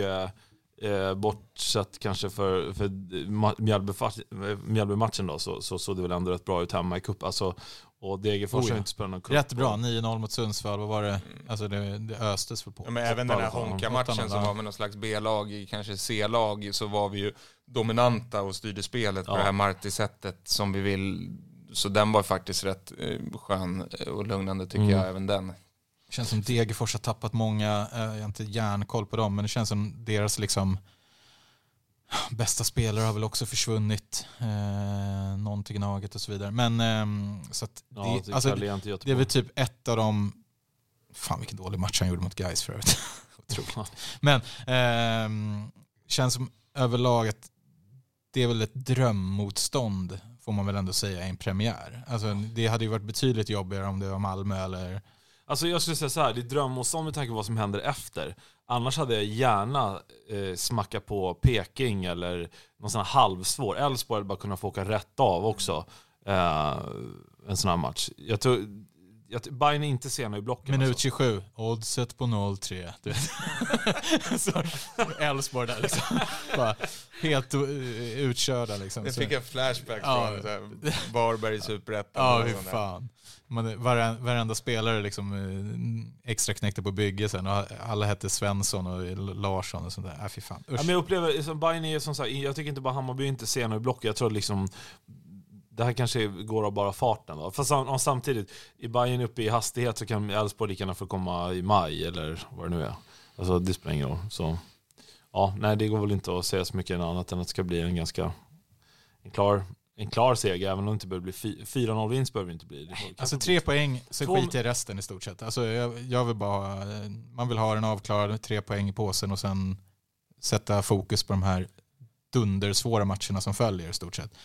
bortsett kanske för Mjällby-matchen då, så såg det väl ändå rätt bra ut hemma i cup. Alltså, och Degerfors har inte spelat någon cup. Rätt bra, 9-0 mot Sundsvall. Vad var det? Alltså det östes för på. Ja, men även den här Honka-matchen som var med någon slags B-lag, kanske C-lag, så var vi ju dominanta och styrde spelet på det här Marti-sättet som vi vill. Så den var faktiskt rätt skön och lugnande tycker jag, även den. Det känns som Degerfors har tappat många, jag har inte järnkoll på dem, men det känns som deras liksom bästa spelare har väl också försvunnit, någon till Gnaget och så vidare. Men så att det är väl typ ett av de, fan vilken dålig match han gjorde mot Gais förut. Men känns som överlag att det är väl ett drömmotstånd, får man väl ändå säga, i en premiär. Alltså det hade ju varit betydligt jobbigare om det var Malmö eller... Alltså jag skulle säga så här, det är drömmotstånd med tanke på vad som händer efter. Annars hade jag gärna smacka på Peking eller någon sån här halvsvår. Elfsborg hade bara kunnat få åka rätt av också. En sån här match. Jag tror Bayern är inte sena i blocken. Minut 27, oddset på 0-3. Du vet. Så Elfsborg där liksom. Bara helt utkörda liksom. Jag fick en flashback från Varberg i Superettan. Ja, hur fan. Varenda spelare liksom extra knäckte på bygge sen och alla hette Svensson och Larsson och sånt där. Fy fan. Ja, men jag upplever som Bayern är som sagt, jag tycker inte bara Hammarby inte sena i blocket. Jag tror liksom det här kanske går av bara farten då. Fast samtidigt i Bayern uppe i hastighet så kan Elfsborg lika gärna få komma i maj eller vad det nu är. Alltså det spelar ingen roll. Så ja, nej, det går väl inte att säga så mycket annat än att det ska bli en klar seger, även om det inte behöver bli 4-0 vinst behöver det inte bli. Alltså 3 poäng, så skiter i resten i stort sett. Alltså jag vill bara, man vill ha den avklarad, 3 poäng i påsen och sen sätta fokus på de här dundersvåra matcherna som följer i stort sett.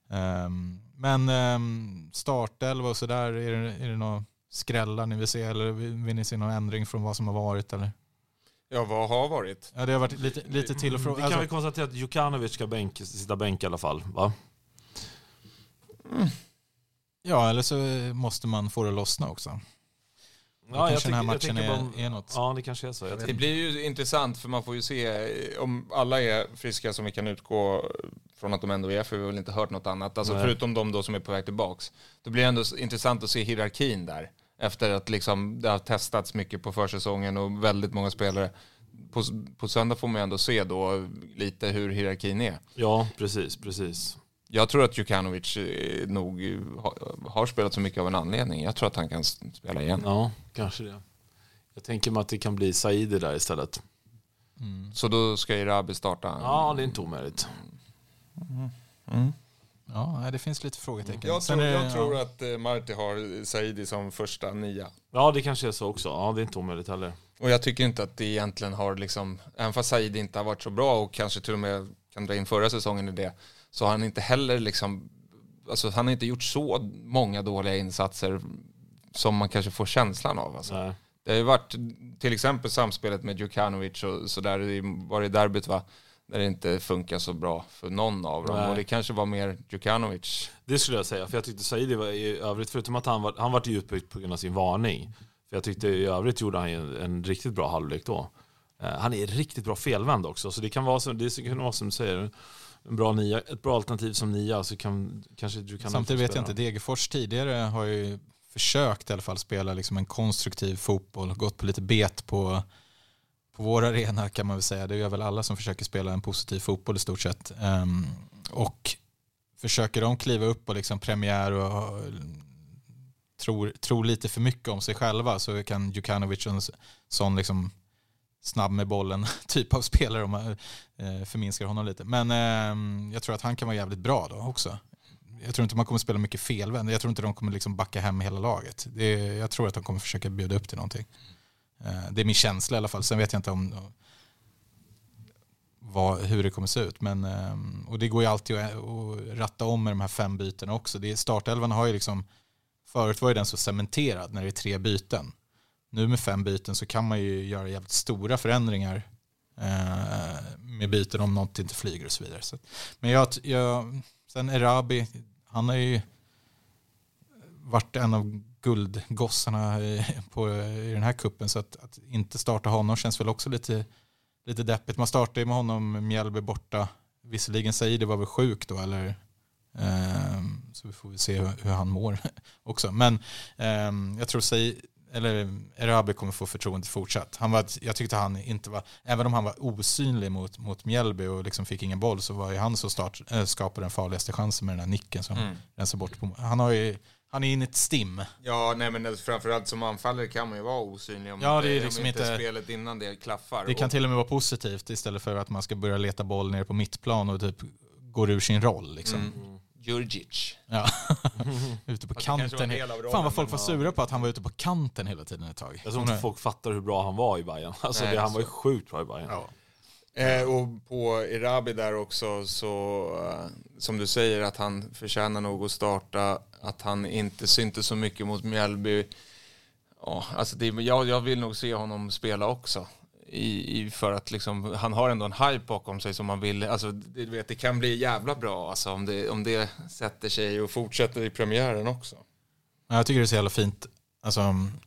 Men startelva och sådär, är det några skrällar ni vill se, eller vill ni se någon ändring från vad som har varit eller? Ja, vad har varit? Ja, det har varit lite till och från. Vi kan väl konstatera att Jukanovic ska sitta bänk i alla fall, va? Ja, eller så måste man få det lossna också. Ja, kanske den här matchen är något. Ja, det kanske är så. Det blir ju intressant för man får ju se om alla är friska som vi kan utgå från att de ändå är, för vi har väl inte hört något annat. Alltså förutom de då som är på väg tillbaks. Då blir det ändå intressant att se hierarkin där. Efter att liksom det har testats mycket på försäsongen och väldigt många spelare. På söndag får man ändå se då lite hur hierarkin är. Ja, precis. Jag tror att Jukanovic nog har spelat så mycket av en anledning. Jag tror att han kan spela igen. Ja, kanske det. Jag tänker mig att det kan bli Saidi där istället. Så då ska Irabi starta? Ja, det är inte omöjligt. Ja, det finns lite frågetecken. Jag tror att Marti har Saidi som första 9. Ja, det kanske är så också. Ja, det är inte omöjligt heller. Och jag tycker inte att det egentligen har liksom, även fast Saidi inte har varit så bra och kanske till och med kan dra in förra säsongen i det, så har han inte heller liksom, alltså han har inte gjort så många dåliga insatser som man kanske får känslan av. Alltså. Det har ju varit till exempel samspelet med Djukanovic och så där var det derbyt, va? Där det inte funkar så bra för någon av dem. Och det kanske var mer Djukanovic. Det skulle jag säga, för jag tyckte Saidi var i övrigt, förutom att han var utbytt på grund av sin varning. För jag tyckte i övrigt gjorde han en riktigt bra halvlek då. Han är riktigt bra felvänd också, så det kan vara som du säger, en bra nia, ett bra alternativ som 9, så kanske du kan. Samtidigt vet jag inte, Degerfors tidigare har ju försökt i alla fall spela liksom en konstruktiv fotboll, gått på lite bet på vår arena kan man väl säga. Det gör väl alla som försöker spela en positiv fotboll i stort sett. Och försöker de kliva upp och liksom premiär och tror lite för mycket om sig själva, så kan Djukanovic en sån liksom snabb med bollen typ av spelare, om man förminskar honom lite. Men jag tror att han kan vara jävligt bra då också. Jag tror inte man kommer spela mycket felvänd. Jag tror inte de kommer liksom backa hem hela laget. Jag tror att de kommer försöka bjuda upp till någonting. Det är min känsla i alla fall. Sen vet jag inte hur det kommer se ut. Men, och det går ju alltid att ratta om med de här 5 bytena också. Startelvan har ju liksom, förut var ju den så cementerad när det är 3 byten. nu med 5 byten så kan man ju göra jävligt stora förändringar med byten om något inte flyger och så vidare. Så, men sen Erabi, han har ju varit en av guldgossarna i den här kuppen, så att inte starta honom känns väl också lite deppigt. Man startade med honom, Mjällby borta. Visserligen säger det var väl sjuk då, eller så vi får väl se hur han mår också. Men jag tror Erabi kommer få förtroende fortsatt. Jag tyckte han inte var, även om han var osynlig mot Mjällby och liksom fick ingen boll, så var ju han så skapade den farligaste chansen med den här nicken som rensar bort på. Han är inne i ett stim. Ja, nej, men framförallt som anfallare kan man ju vara osynlig om det är liksom om inte spelet innan det klaffar. Det kan till och med vara positivt istället för att man ska börja leta boll ner på mittplan och typ går ur sin roll liksom. Djurdjic. Ja. Ute på kanten. Fan vad folk var sura på att han var ute på kanten hela tiden ett tag. Jag tror inte folk fattar hur bra han var i Bayern. Alltså han var ju sjukt bra i Bayern. Ja. Och på Erabi där också, så som du säger, att han förtjänar nog att starta, att han inte syntes så mycket mot Mjällby. Ja, alltså jag vill nog se honom spela också. För att liksom, han har ändå en hype bakom sig som man vill, alltså det kan bli jävla bra alltså, om det sätter sig och fortsätter i premiären också. Jag tycker det är så jävla fint alltså,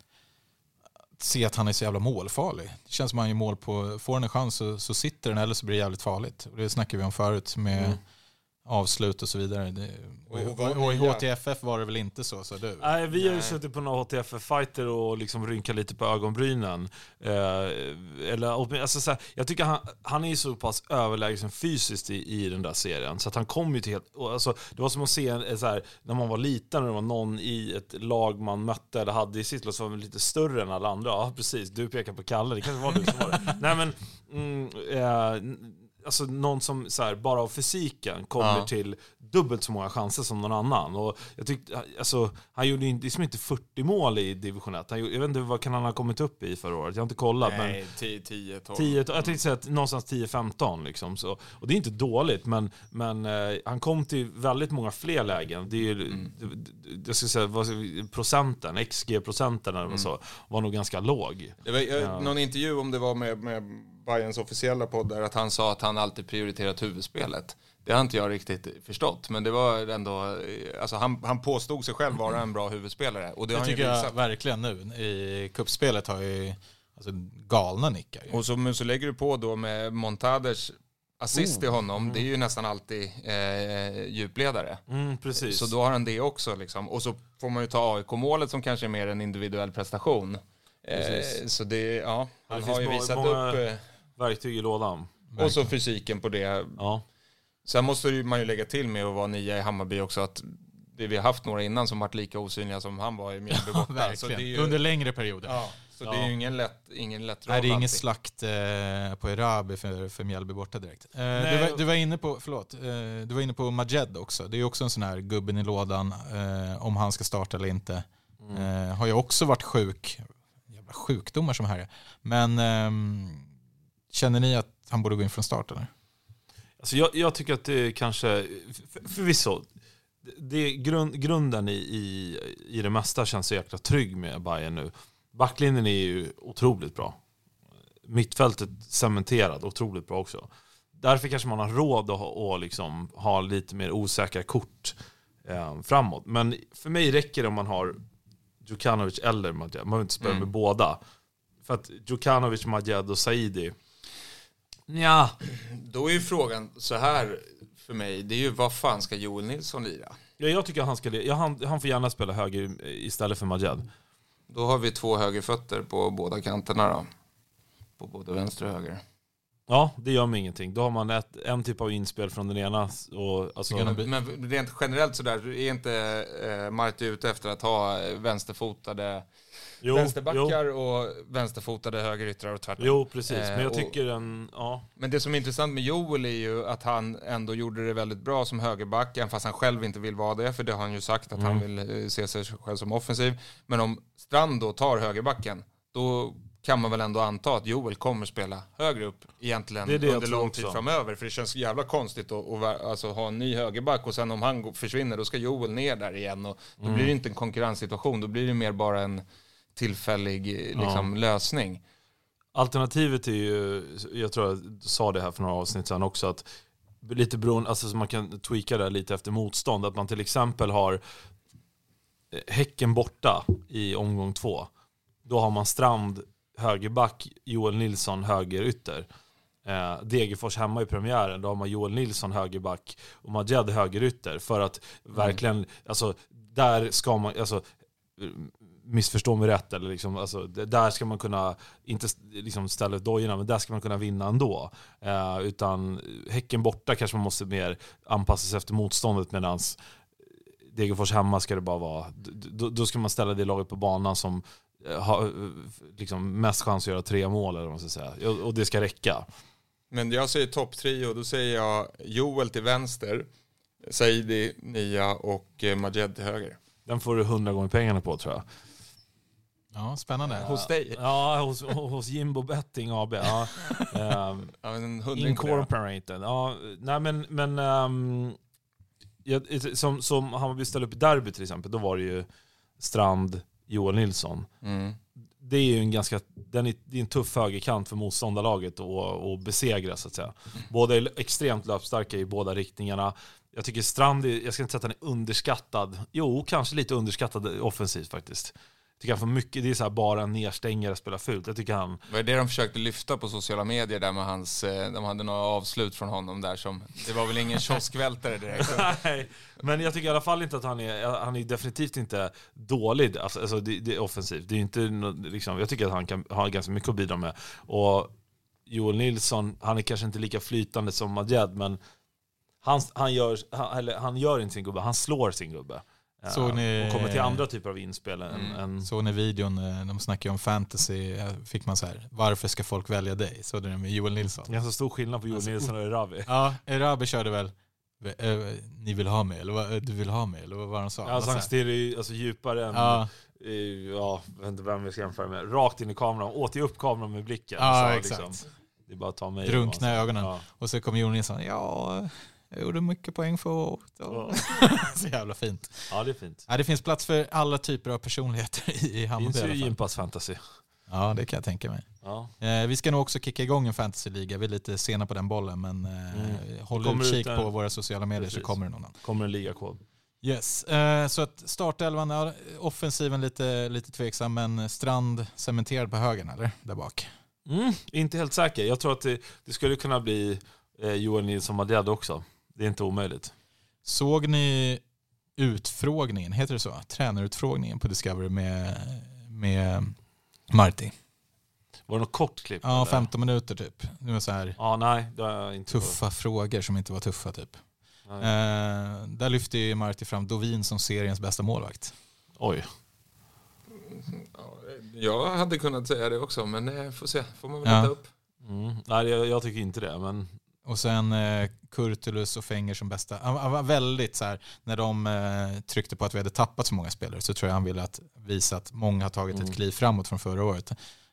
att se att han är så jävla målfarlig. Det känns som att han gör mål på, får han en chans så sitter den, eller så blir det jävligt farligt. Och det snackade vi om förut med avslut och så vidare. Och i HTFF var det väl inte så du? Nej, vi har ju suttit på några HTFF-fighter och liksom rynkat lite på ögonbrynen. Alltså, så här, jag tycker han är ju så pass överlägsen fysiskt i den där serien, så att han kommer ju till helt... Alltså, det var som att se så här, när man var liten och det var någon i ett lag man mötte eller hade i sitt lag som var lite större än alla andra. Ja, precis. Du pekar på Kalle. Det kanske var du som var det. Nej, men... alltså någon som så här, bara av fysiken kommer till dubbelt så många chanser som någon annan. Och jag tyckte, alltså, han gjorde liksom inte 40 mål i division 1. Jag vet inte vad kan han ha kommit upp i förra året. Jag har inte kollat. Nej, 10-12. Jag tänkte säga att någonstans 10-15 liksom. Så, och det är inte dåligt, men han kom till väldigt många fler lägen. Det är jag ska säga, procenten, XG-procenten eller så, var nog ganska låg. Det var någon intervju, om det var med Bayerns officiella podd där, att han sa att han alltid prioriterat huvudspelet. Det har inte jag riktigt förstått, men det var ändå, alltså han påstod sig själv vara en bra huvudspelare, och det tycker jag verkligen nu. I kuppspelet har ju alltså galna nickar. Och så lägger du på då med Montaders assist till honom, det är ju nästan alltid djupledare. Precis. Så då har han det också liksom. Och så får man ju ta AIK-målet som kanske är mer en individuell prestation. Så det, han har ju visat upp verktyg i lådan. Och så fysiken på det. Ja. Sen måste man ju lägga till med att vara 9 i Hammarby också, att vi har haft några innan som varit lika osynliga som han var i Mjällby borta. Så det är ju, under längre perioder. Ja, så det är ju ingen lätt roll. Nej, det är ingen slakt på Erabi för Mjällby borta direkt. Du var inne på, du var inne på Majed också. Det är ju också en sån här gubben i lådan, om han ska starta eller inte. Har ju också varit sjuk. Jävla sjukdomar som här är. Men känner ni att han borde gå in från start eller? Alltså jag tycker att det kanske, förvisso, det grunden i det mesta känns så jäkla trygg med Bayern nu. Backlinjen är ju otroligt bra. Mittfältet cementerat, otroligt bra också. Därför kanske man har råd att liksom ha lite mer osäkra kort framåt. Men för mig räcker det om man har Djukanovic eller Majed. Man vill inte spela med båda. För att Djukanovic, Majed och Saidi, ja, då är ju frågan så här för mig, det är ju vad fan ska Joel Nilsson lira? Ja, jag tycker han får gärna spela höger istället för Majed. Då har vi 2 högerfötter på båda kanterna då. På både vänster och höger. Ja, det gör mig ingenting. Då har man en typ av inspel från den ena. Och, alltså, men rent generellt sådär, är inte Marti ute efter att ha vänsterfotade vänsterbackar och vänsterfotade högeryttrar och tvärtom? Jo, precis. Men jag tycker Men det som är intressant med Joel är ju att han ändå gjorde det väldigt bra som högerback, fast han själv inte vill vara det, för det har han ju sagt att han vill se sig själv som offensiv. Men om Strand då tar högerbacken, då kan man väl ändå anta att Joel kommer spela högre upp egentligen under lång tid framöver. För det känns jävla konstigt att alltså, ha en ny högerback, och sen om han försvinner, då ska Joel ner där igen. Och då blir det inte en konkurrenssituation, då blir det mer bara en tillfällig liksom, lösning. Alternativet är ju, jag tror jag sa det här för några avsnitt sedan också, att lite beroende, alltså så man kan tweaka det lite efter motstånd, att man till exempel har Häcken borta i omgång 2. Då har man Strand högerback, Joel Nilsson högerytter. Degerfors hemma i premiären, då har man Joel Nilsson högerback och Majed högerytter, för att verkligen, alltså där ska man, alltså missförstå mig rätt, eller liksom, alltså, där ska man kunna inte liksom ställa ut dojorna, men där ska man kunna vinna ändå. Utan Häcken borta kanske man måste mer anpassa sig efter motståndet, medans Degerfors hemma ska det bara vara, då ska man ställa det laget på banan som har liksom mest chans att göra 3 mål, eller vad man ska säga, och det ska räcka. Men jag säger topptrio, då säger jag Joel till vänster, Saidi, Nia och Majed till höger. Den får du 100 gånger pengarna på, tror jag. Ja, spännande. Hos dig? Ja, hos Jimbo Betting AB. Ja. Incorporated. Ja, nej men som Hammarby ställde upp i derby till exempel, då var det ju Strand, Joel Nilsson. Det är ju en ganska, det är en tuff högerkant för motståndarlaget att besegra, så att säga. Båda är extremt löpstarka i båda riktningarna. Jag tycker Strand, jag ska inte säga att han är underskattad. Jo, kanske lite underskattad offensivt faktiskt. Jag tycker han får mycket, det är så här bara nedstängare, spela fult. Jag tycker han... Vad är det de försökte lyfta på sociala medier där med hans, de hade några avslut från honom där som, det var väl ingen kioskvältare direkt. Nej, men jag tycker i alla fall inte att han är definitivt inte dålig, alltså det är offensivt. Det är inte liksom, jag tycker att han kan ha ganska mycket att bidra med. Och Joel Nilsson, han är kanske inte lika flytande som Majed, men han gör inte sin gubbe, han slår sin gubbe. Såg ni, och kommer till andra typer av inspel. Såg ni videon, de snackar om fantasy, fick man så här, varför ska folk välja dig? Så det med Joel Nilsson. Det är så stor skillnad på Joel Nilsson och Erabi. Ja, Erabi körde väl ni vill ha mig, eller du vill ha mig, eller vad var han sa? Alltså han stirrar alltså djupare än jag vet inte vem vi ska jämföra med. Rakt in i kameran, åt upp kameran med blicken. Ja, så, exakt. Liksom, det är bara att ta mig. Drunkna i ögonen. Ja. Och så kom Joel Nilsson, jag gjorde mycket poäng för året. Så jävla fint. Ja, det är fint. Ja, det finns plats för alla typer av personligheter i Hammarby. Det finns ju Gympas fantasy. Ja, det kan jag tänka mig. Ja. Vi ska nog också kicka igång en fantasyliga. Vi är lite sena på den bollen, men håll utkik på våra sociala medier. Precis. Så kommer det någon. Kommer en ligakod. Yes. Så att startelvan, offensiven lite tveksam, men Strand cementerad på högen, eller? Där bak. Inte helt säker. Jag tror att det skulle kunna bli Joel Nilsson Majed också. Det är inte omöjligt. Såg ni utfrågningen, heter det så? Tränarutfrågningen på Discovery med Marti. Var det något kort klipp? Ja, eller? 15 minuter typ. Det var så här. Ja, nej, det är inte tuffa frågor som inte var tuffa typ. Där lyfte ju Marti fram Dovin som seriens bästa målvakt. Oj. Jag hade kunnat säga det också, men får se. Får man väl ta upp. Nej, jag tycker inte det, men... Och sen Kurtulus och Fenger som bästa. Han var väldigt så här, när de tryckte på att vi hade tappat så många spelare, så tror jag han ville visa att många har tagit ett kliv framåt från förra året.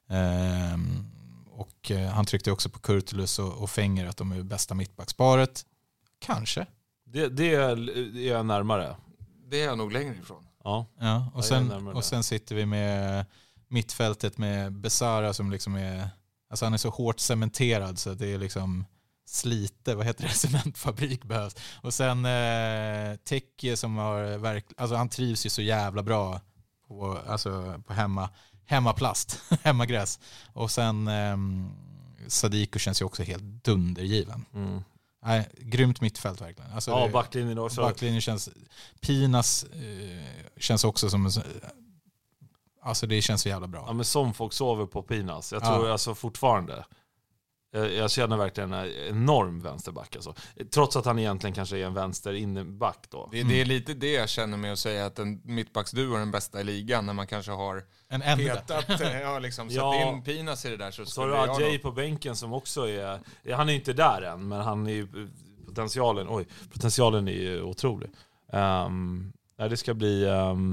Och han tryckte också på Kurtulus och Fenger att de är bästa mittbacksparet. Kanske. Det är jag närmare. Det är jag nog längre ifrån. Ja. Och sen sitter vi med mittfältet med Besara som liksom är, alltså han är så hårt cementerad så det är liksom slite, vad heter det, cementfabrik behövs. Och sen Tecke som har alltså han trivs ju så jävla bra på hemmaplast, hemmagräs. Och sen Sadiko känns ju också helt dundergiven. Nej, grymt mittfält verkligen. Alltså ja, backlinjen också. Backlinjen känns, Pinas känns också som, alltså det känns så jävla bra. Ja, men som folk sover på Pinas. Jag tror alltså fortfarande. Jag känner verkligen en enorm vänsterback alltså. Trots att han egentligen kanske är en vänster inneback då. Det är lite det jag känner med att säga att en mittbacksduo är den bästa i ligan, när man kanske har petat satt in Pinas i det där. Så har du Ajay på bänken som också är, han är inte där än, men han är ju potentialen är ju otrolig. Det ska bli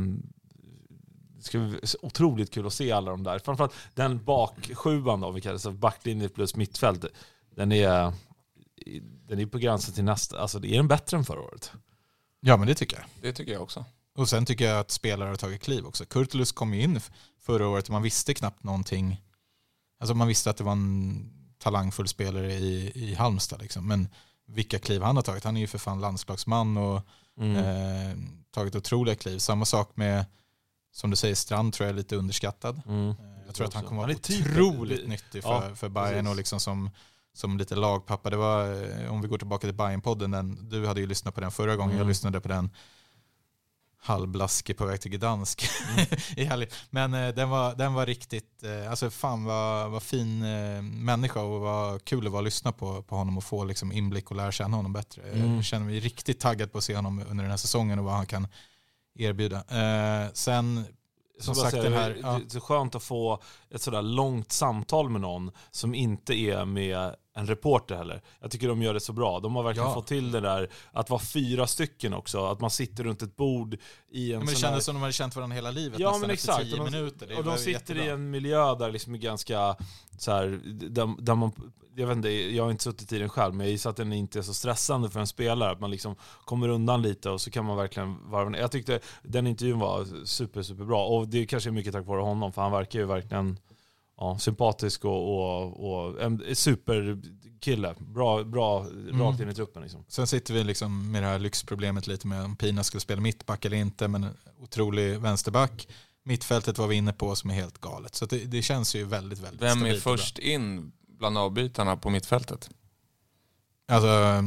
otroligt kul att se alla de där. Framförallt den baksjuan då, vi kallar det så, backlinje plus mittfält. Den är på gränsen till nästa. Alltså det är den bättre än förra året. Ja, men det tycker jag. Det tycker jag också. Och sen tycker jag att spelare har tagit kliv också. Kurtulus kom ju in förra året och man visste knappt någonting. Alltså man visste att det var en talangfull spelare i Halmstad liksom. Men vilka kliv han har tagit. Han är ju för fan landslagsman och tagit otroliga kliv. Samma sak med, som du säger, Strand tror jag är lite underskattad. Jag tror att han kommer vara otroligt nyttig för Bayern och liksom som lite lagpappa. Det var, om vi går tillbaka till Bayern-podden, du hade ju lyssnat på den förra gången. Jag lyssnade på den halvblaskig på väg till Gdansk i helg. Men den var riktigt, alltså fan vad fin människa och vad kul det var att lyssna på honom och få liksom inblick och lära känna honom bättre. Jag känner mig riktigt taggad på att se honom under den här säsongen och vad han kan erbjuda. Sen som sagt säga, den här, det är så skönt att få ett sådär långt samtal med någon som inte är med en reporter heller. Jag tycker de gör det så bra. De har verkligen fått till det där att vara 4 stycken också. Att man sitter runt ett bord i en men det kändes som de hade känt varandra hela livet. Ja, men exakt. 10 minuter. Och de sitter i en miljö där liksom är ganska så här, där man, jag vet inte, jag har inte suttit i den själv, men jag gissar att den inte är så stressande för en spelare. Att man liksom kommer undan lite och så kan man verkligen varva. Jag tyckte den intervjun var superbra. Och det kanske är mycket tack vare honom, för han verkar ju verkligen sympatisk och en superkille. Bra rakt in i truppen liksom. Sen sitter vi liksom med det här lyxproblemet lite med om Pina skulle spela mittback eller inte, men otrolig vänsterback. Mittfältet var vi inne på som är helt galet. Så det känns ju väldigt Vem är först först in bland avbytarna på mittfältet? Alltså,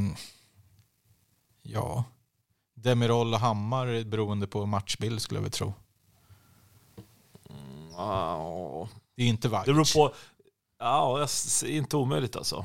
ja. Demirol och Hammar beroende på matchbild skulle jag väl tro. Det är inte Vagic. Det beror på, inte omöjligt alltså.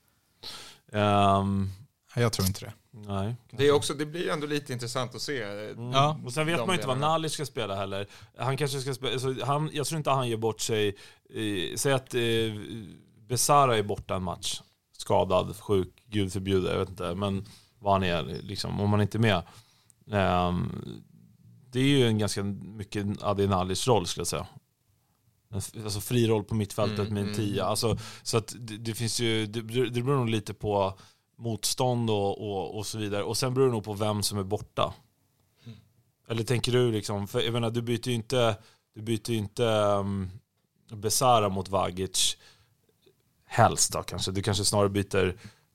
Jag tror inte det. Nej. Det blir ändå lite intressant att se. Ja. Och sen vet man inte vad Nalic ska spela heller. Han kanske ska spela, alltså jag tror inte han ger bort sig. Säg att Besara är borta en match. Skadad, sjuk, gud förbjuder, jag vet inte. Men vad han är, liksom, om man inte är med. Det är ju en ganska mycket Adi Nalic roll, skulle jag säga. Alltså fri roll på mittfältet med en 10. Alltså, så att det finns ju, det beror nog lite på motstånd och så vidare. Och sen beror det nog på vem som är borta. Eller tänker du liksom, för jag menar, du byter ju inte Besara mot Vagic helst då kanske. Du kanske snarare byter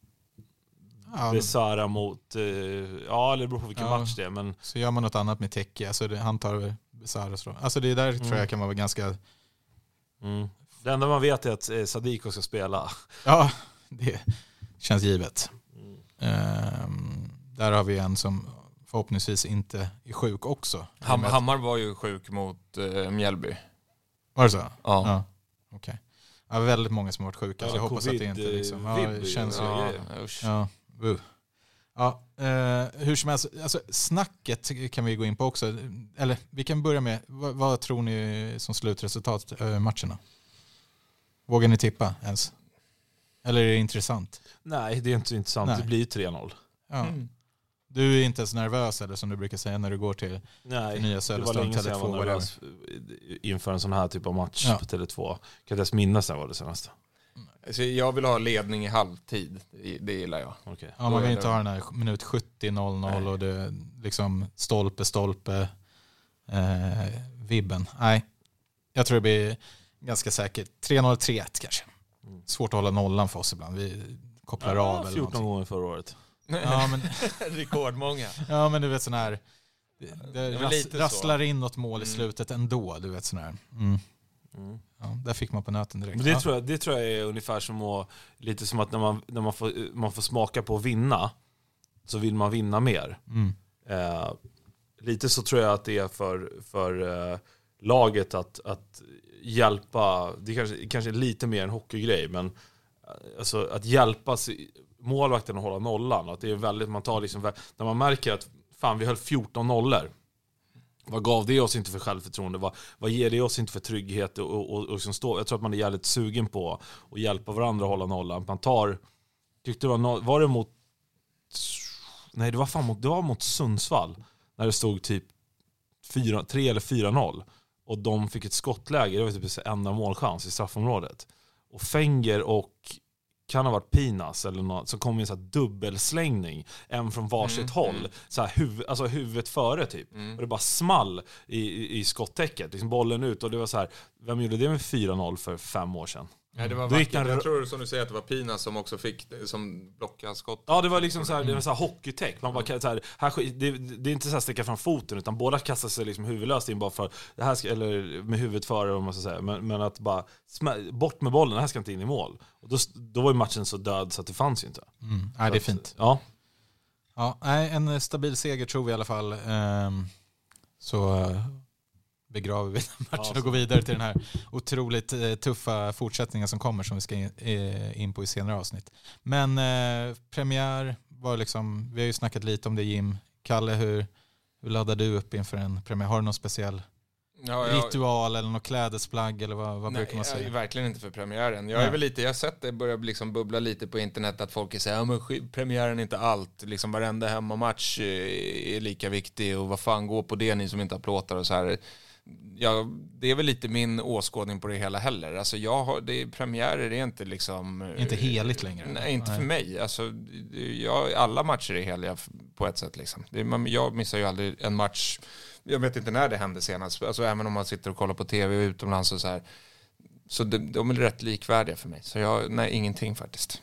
Besara mot eller det beror på vilken match det är, men så gör man något annat med Teki, alltså han tar Besaras roll. Alltså det där tror jag kan vara ganska Det enda man vet är att Sadiko ska spela. Ja, det känns givet. Där har vi en som förhoppningsvis inte är sjuk också. Hammar var ju sjuk mot Mjällby. Var det så? Ja. Okej. Ja, väldigt många som har varit sjuka, så jag hoppas att det inte liksom, det känns hur som helst, alltså snacket kan vi gå in på också. Eller vi kan börja med, vad tror ni som slutresultat matcherna? Vågar ni tippa ens? Eller är det intressant? Nej, det är inte så intressant. Nej. Det blir 3-0. Ja. Du är inte ens nervös eller som du brukar säga när du går till nya Söderström Tele2 inför en sån här typ av match på Tele2. Kan jag ens minnas när var det senaste? Alltså, jag vill ha ledning i halvtid. Det gillar jag. Okay. Ja, man vill inte ha den här minut 70-0 och det liksom stolpe vibben. Nej. Jag tror det blir ganska säkert 3-0-3-1 kanske. Svårt att hålla nollan för oss ibland. Vi kopplar av 14 gånger förra året. Ja, men rekordmånga. Ja, men du vet sån här det rasslar in något mål i slutet ändå, du vet sån här. Ja, där fick man på nöten direkt. Men det tror jag är ungefär som lite som att när man får smaka på att vinna, så vill man vinna mer. Lite så tror jag att det är för laget att hjälpa. Det kanske är lite mer en hockeygrej, men alltså att hjälpa målvakten att hålla nollan, att det är väldigt, man tar liksom, när man märker att fan, vi höll 14 nollor. Vad gav det oss inte för självförtroende? Vad ger det oss inte för trygghet och som står? Jag tror att man är jävligt sugen på att hjälpa varandra att hålla nollan. Man tyckte det var det mot, nej, det var mot Sundsvall när det stod typ 3 eller 4-0 och de fick ett skottläge. Det var typ en enda målchans i straffområdet. Och Fenger och kan ha varit Pinas eller något, så kom en så här dubbelslängning, en från varsitt håll, så här huvudet före typ, och det bara small i skottäcket, liksom bollen ut, och det var så här, vem gjorde det med 4-0 för 5 år sedan? Ja, det var vackert. Jag tror som du säger att det var Pina som också fick som blockade skott. Ja, det var liksom så här, det var så här hockeytäck. Man bara så här, det är inte så här sticka fram foten, utan båda kastar sig liksom huvudlöst in bara för det här ska, eller med huvudet före, om man ska säga, men att bara bort med bollen, det här ska inte in i mål. Och då var ju matchen så död så att det fanns ju inte. Nej, det är fint. Ja, en stabil seger tror vi i alla fall. Så begraver vi den matchen och går vidare till den här otroligt tuffa fortsättningen som kommer, som vi ska in på i senare avsnitt. Men premiär var liksom, vi har ju snackat lite om det, Jim. Kalle, hur laddar du upp inför en premiär? Har du någon speciell ritual eller något klädesplagg, eller vad brukar man säga? Nej, verkligen inte för premiären. Jag är väl lite, jag har sett det börja liksom bubbla lite på internet att folk säger men premiären är inte allt, liksom varenda hemmamatch är lika viktig, och vad fan, gå på det ni som inte har plåtar och så här. Ja, det är väl lite min åskådning på det hela heller. Alltså premiärer är inte liksom... Inte heligt längre. Nej, inte för mig. Alltså, alla matcher är heliga på ett sätt liksom. Jag missar ju aldrig en match. Jag vet inte när det hände senast. Alltså även om man sitter och kollar på tv utomlands och så här. Så de är rätt likvärdiga för mig. Så ingenting faktiskt.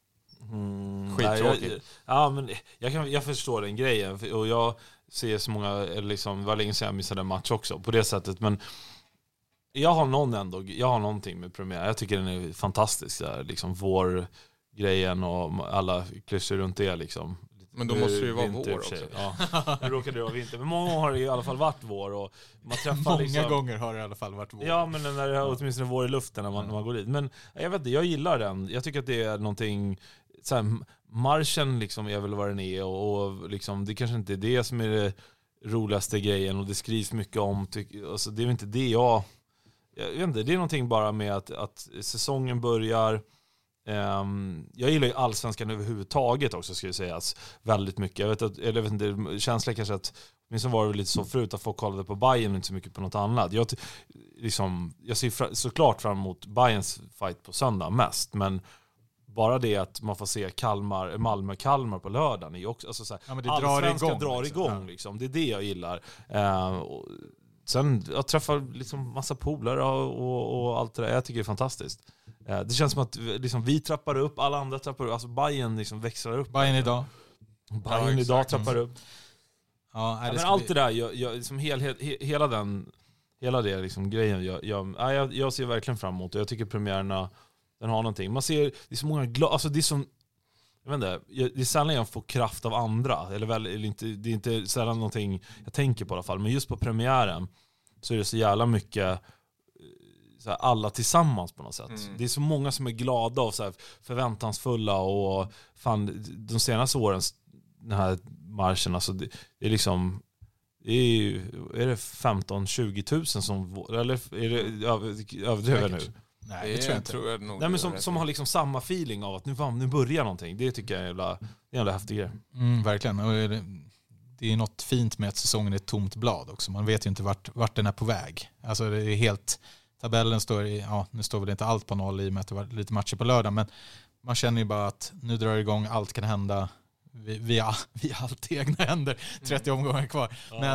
Skittråkigt. Men jag förstår den grejen. Och jag ser så många, liksom, det var länge sedan jag missade en match också på det sättet, men jag har någonting med premiär. Jag tycker den är fantastisk där, liksom vår-grejen och alla klyschor runt det liksom. Men då måste det ju vara vår också. Ja, nu råkar det vara vinter. Men många gånger har det i alla fall varit vår. Och man träffar många gånger har det i alla fall varit vår. Ja, men när det är åtminstone vår i luften när man går dit. Men jag vet inte, jag gillar den. Jag tycker att det är någonting... Så här, marschen liksom är väl vad den är, och liksom, det kanske inte är det som är det roligaste grejen, och det skrivs mycket om, alltså, det är väl inte det jag vet inte, det är någonting bara med att säsongen börjar. Jag gillar ju allsvenskan överhuvudtaget också, ska jag säga, väldigt mycket. Jag vet inte, känslan kanske att minst var det lite så förut att folk kollade på Bayern och inte så mycket på något annat. Jag ser såklart fram emot Bayerns fight på söndag mest, men bara det att man får se Malmö-Kalmar på lördagen är också, alltså så här, men det drar igång liksom. Det är det jag gillar. Och sen jag träffar liksom massa polare och allt det där. Jag tycker det är fantastiskt. Det känns som att liksom, vi trappar upp, alla andra trappar upp. Alltså Bayern liksom växlar upp. Bayern idag trappar upp. Ja, men allt det där, jag liksom hela det liksom grejen jag ser verkligen fram emot, och jag tycker premiärerna, den har någonting. Man ser, det är så många alltså det är som, jag vet inte, det är sällan jag får kraft av andra, eller inte, det är inte sällan någonting jag tänker på i alla fall, men just på premiären så är det så jävla mycket så här, alla tillsammans på något sätt. Det är så många som är glada och så här, förväntansfulla, och fan, de senaste årens den här marschen, alltså det är liksom, är det 15-20 000 som, eller är det överdriver nu? Nej, det tror jag nog. Nej, men som har liksom samma feeling av att nu börjar någonting. Det tycker jag är en jävla häftig grej. Verkligen. Och det är något fint med att säsongen är ett tomt blad också. Man vet ju inte vart den är på väg. Alltså det är helt, tabellen står nu står väl inte allt på noll i och med att det var lite matcher på lördag, men man känner ju bara att nu drar det igång, allt kan hända. Vi har allt i egna händer, 30 omgångar kvar. Ja.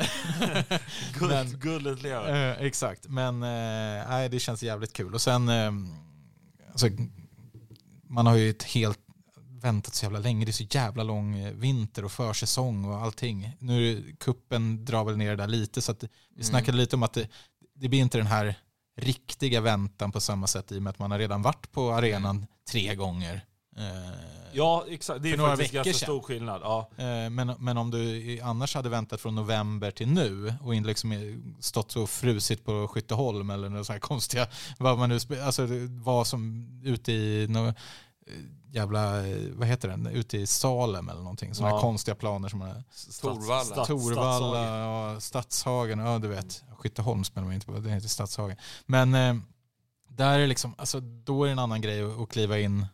Men guldet lever. Exakt, men det känns jävligt kul. Och sen alltså, man har ju väntat så jävla länge. Det är så jävla lång vinter och försäsong och allting. Nu kuppen drar väl ner det där lite, så att vi snackade lite om att det blir inte den här riktiga väntan på samma sätt, i och med att man har redan varit på arenan 3 gånger. Ja, exakt. Det är faktiskt ganska stor skillnad. Ja. Men om du annars hade väntat från november till nu och inte liksom stått så frusit på Skytteholm eller något så här konstiga, vad som ute i jävla, vad heter den, ute i Salem eller någonting, sådana här konstiga planer som man Torvalla och Stadshagen, ja du vet, Skytteholm spelar man inte på, det heter Stadshagen, men där är liksom, alltså då är det en annan grej att kliva in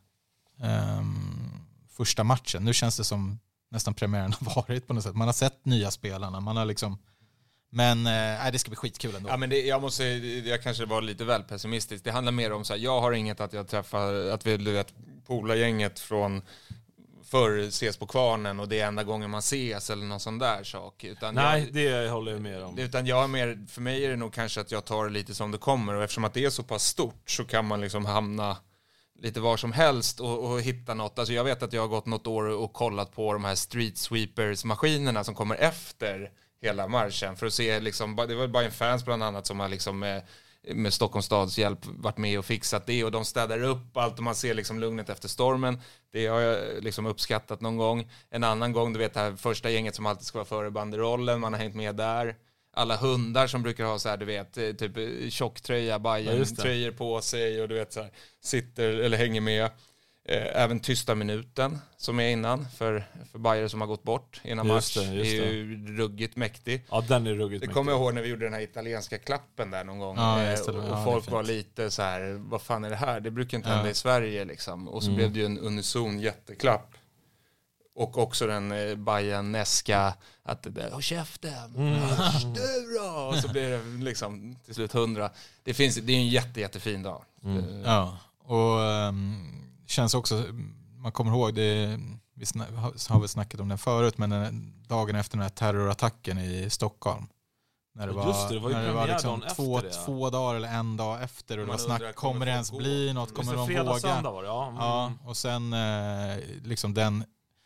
första matchen. Nu känns det som nästan premiären har varit på något sätt. Man har sett nya spelarna, man Men det ska bli skitkul ändå. Ja, men jag kanske var lite väl pessimistisk. Det handlar mer om så här, jag har inget att jag träffar, att vi, du vet, polargänget från förr ses på Kvarnen och det är enda gången man ses eller någon sån där sak. Utan det håller jag med om. Utan jag har mer, för mig är det nog kanske att jag tar det lite som det kommer, och eftersom att det är så pass stort så kan man liksom hamna lite var som helst och hitta något. Alltså jag vet att jag har gått något år och kollat på de här street sweepers-maskinerna som kommer efter hela marschen för att se liksom, det var Bayern fans bland annat som har liksom med Stockholms stads hjälp varit med och fixat det, och de städar upp allt och man ser liksom lugnet efter stormen. Det har jag liksom uppskattat någon gång. En annan gång, du vet, det här första gänget som alltid ska vara före banderollen, man har hängt med där. Alla hundar som brukar ha så här, du vet, typ tjocktröja, Bayern-tröjor på sig och du vet så här, sitter eller hänger med. Även tysta minuten som är innan för Bayern som har gått bort innan match. Det är ju ruggigt mäktig. Ja, den är ruggigt mäktig. Det kommer jag ihåg när vi gjorde den här italienska klappen där någon gång. Och folk var lite så här, vad fan är det här? Det brukar inte hända i Sverige liksom. Och så blev det ju en unison jätteklapp. Och också den Bayern-eska att det där, håll käften, stura! Och så blir det liksom till slut 100. Det är en jättefin dag. Ja, och känns också, man kommer ihåg det, vi har väl snackat om den förut, men dagen efter den här terrorattacken i Stockholm. När det var liksom två dagar eller en dag efter, och det var snack, kommer det ens bli något, kommer de våga? Var det, ja, och sen liksom den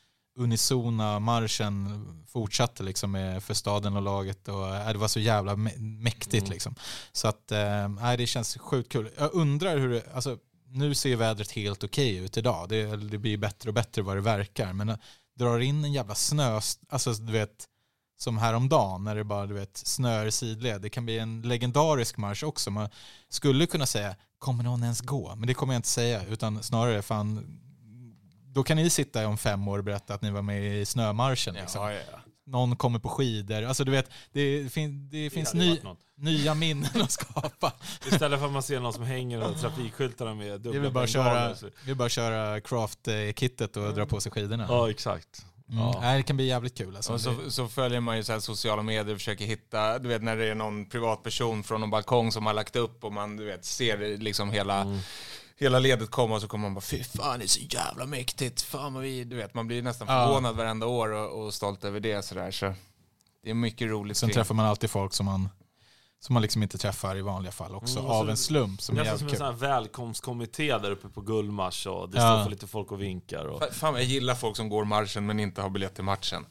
unisona marschen fortsatte liksom för staden och laget, och det var så jävla mäktigt liksom. Så att det känns sjukt kul. Jag undrar hur det, alltså nu ser vädret helt okej ut idag. Det blir bättre och bättre vad det verkar, men drar in en jävla snö, alltså du vet, som häromdagen när det bara, du vet, snöar sidled. Det kan bli en legendarisk marsch också. Man skulle kunna säga, kommer någon ens gå? Men det kommer jag inte säga, utan snarare fan, då kan ni sitta om 5 år och berätta att ni var med i snömarschen. Liksom. Ja. Någon kommer på skidor. Alltså du vet, det finns nya minnen att skapa. Istället för att man ser någon som hänger och trafikskyltarna med dubbla. Vi vill bara köra craft-kittet och dra på sig skidorna. Ja, exakt. Det kan bli jävligt kul. Alltså. Och så följer man ju så här sociala medier och försöker hitta, du vet, när det är någon privatperson från någon balkong som har lagt upp och man, du vet, ser liksom hela ledet komma, och så kommer man bara, fy fan, det är så jävla mäktigt. Fan vad du vet, man blir nästan förvånad varenda år och stolt över det sådär. Så det är mycket roligt. Sen träffar man alltid folk som man liksom inte träffar i vanliga fall också, av en slump. Som är som en sån här välkomstkommitté där uppe på Gullmars, och det står för lite folk och vinkar. Och... Fan, jag gillar folk som går marschen men inte har biljett till matchen.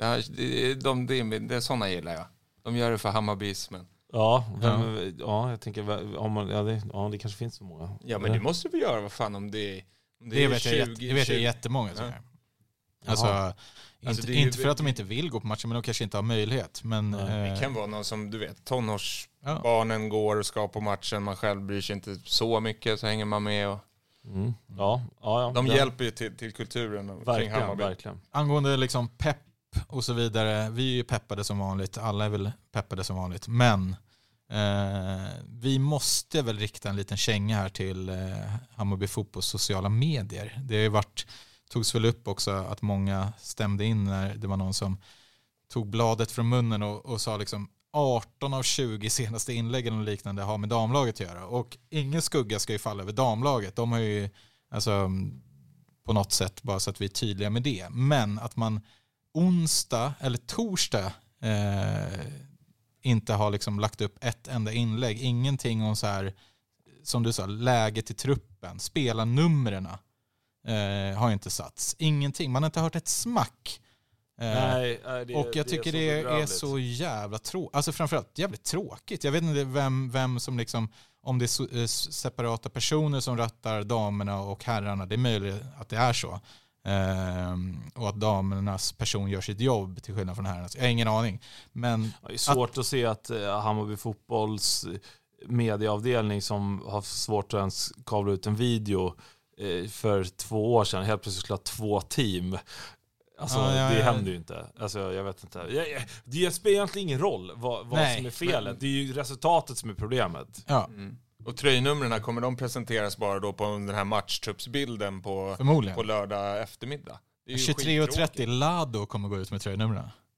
Det är såna gillar jag. De gör det för Hammarbysmen. Ja, jag tänker om man, det kanske finns så många. Ja, men det måste vi göra, vad fan, om det vet 20, jag är jättemånga som är. Alltså inte för att de inte vill gå på matchen, men de kanske inte har möjlighet. Men det kan vara någon som, du vet, tonårsbarnen går och ska på matchen, man själv bryr sig inte så mycket, så hänger man med och de hjälper ju till kulturen kring Hammarby. Verkligen. Angående liksom pepp och så vidare, vi är ju peppade som vanligt, alla är väl peppade som vanligt, men vi måste väl rikta en liten känga här till Hammarby fotbolls sociala medier. Det togs väl upp också att många stämde in när det var någon som tog bladet från munnen och sa liksom 18 av 20 senaste inläggen och liknande har med damlaget att göra, och ingen skugga ska ju falla över damlaget. De har ju alltså på något sätt, bara så att vi är tydliga med det, men att man onsdag eller torsdag inte har liksom lagt upp ett enda inlägg. Ingenting om så här, som du sa, läget i truppen, spelarnumren har inte satts. Ingenting. Man har inte hört ett smack. Och jag tycker det är så jävla tråkigt. Alltså framförallt jävligt tråkigt. Jag vet inte vem som liksom, om det är separata personer som rattar damerna och herrarna. Det är möjligt att det är så. Och att damernas person gör sitt jobb till skillnad från herrarnas. Jag har ingen aning. Men det är svårt att se att Hammarby fotbolls medieavdelning som har svårt att ens kavla ut en video för 2 år sedan helt plötsligt skulle ha 2 team. Alltså det händer ju inte. Alltså jag vet inte. Det spelar egentligen ingen roll vad som är felet. Det är ju resultatet som är problemet. Ja. Mm. Och tröjnumren, kommer de presenteras bara då på den här matchtruppsbilden på lördag eftermiddag? 23:30 Lado kommer gå ut med tröjnumren.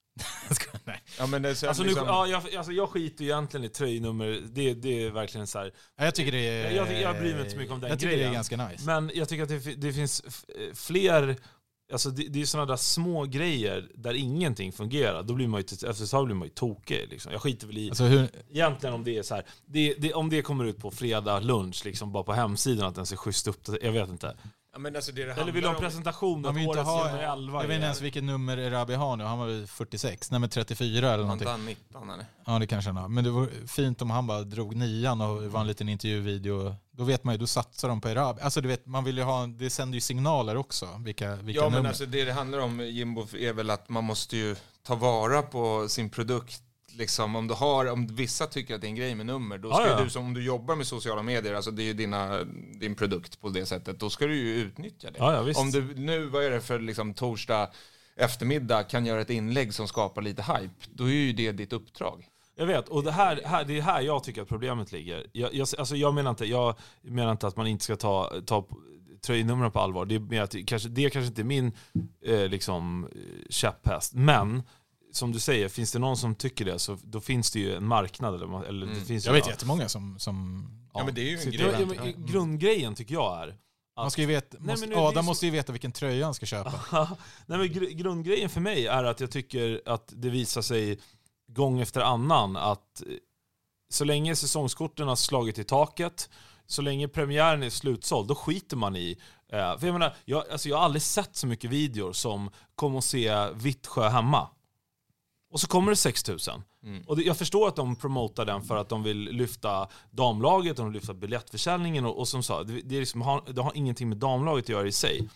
Nej. Ja, men det är Alltså, liksom... jag skiter ju egentligen i tröjnummer. Det är verkligen så här. Jag tycker det är... Jag bryr mig inte så mycket om den jag tycker grejen. Det är ganska nice. Men jag tycker att det finns fler... Alltså det är sådana där små grejer där ingenting fungerar. Då blir man ju, efter ett tag blir man ju tokig liksom. Jag skiter väl i alltså egentligen om det är så här. Om det kommer ut på fredag lunch liksom, bara på hemsidan att den ser schysst upp. Jag vet inte. Ja, men alltså eller vill ha en presentation man vill inte ha, jag 11. vet inte ens vilket nummer Erabi har nu. Han var väl 46, nej men 34 eller någonting. Han 19 eller? Ja, det kanske han har. Men det var fint om han bara drog 9 och var en liten intervjuvideo. Då vet man ju, då satsar de på Erabi. Alltså du vet, man vill ju ha, det sänder ju signaler också. Vilka ja, men nummer. alltså det handlar om, Jimbo, är väl att man måste ju ta vara på sin produkt. Liksom, om vissa tycker att det är en grej med nummer, då ska du, som om du jobbar med sociala medier, alltså det är ju din produkt på det sättet, då ska du ju utnyttja det. Ja, om du nu, vad är det för liksom, torsdag eftermiddag kan göra ett inlägg som skapar lite hype, då är ju det ditt uppdrag. Jag vet, och det är här jag tycker att problemet ligger. Jag menar inte att man inte ska ta tröjnumren på allvar. Det är mer att det kanske inte är min käpphäst, men som du säger, finns det någon som tycker det, så då finns det ju en marknad. Eller det finns jag vet jättemånga som ja, men det är ju en grej. Grundgrejen tycker jag är att man ska ju veta, Adam måste ju veta vilken tröja han ska köpa. Nej, men grundgrejen för mig är att jag tycker att det visar sig gång efter annan att så länge säsongskorten har slagit i taket, så länge premiären är slutsåld, då skiter man i. För jag menar, jag har aldrig sett så mycket videor som kom och se Vittsjö hemma. Och så kommer det 6 000. Och jag förstår att de promotar den för att de vill lyfta damlaget, de vill lyfta biljettförsäljningen och som sa, det har ingenting med damlaget att göra i sig.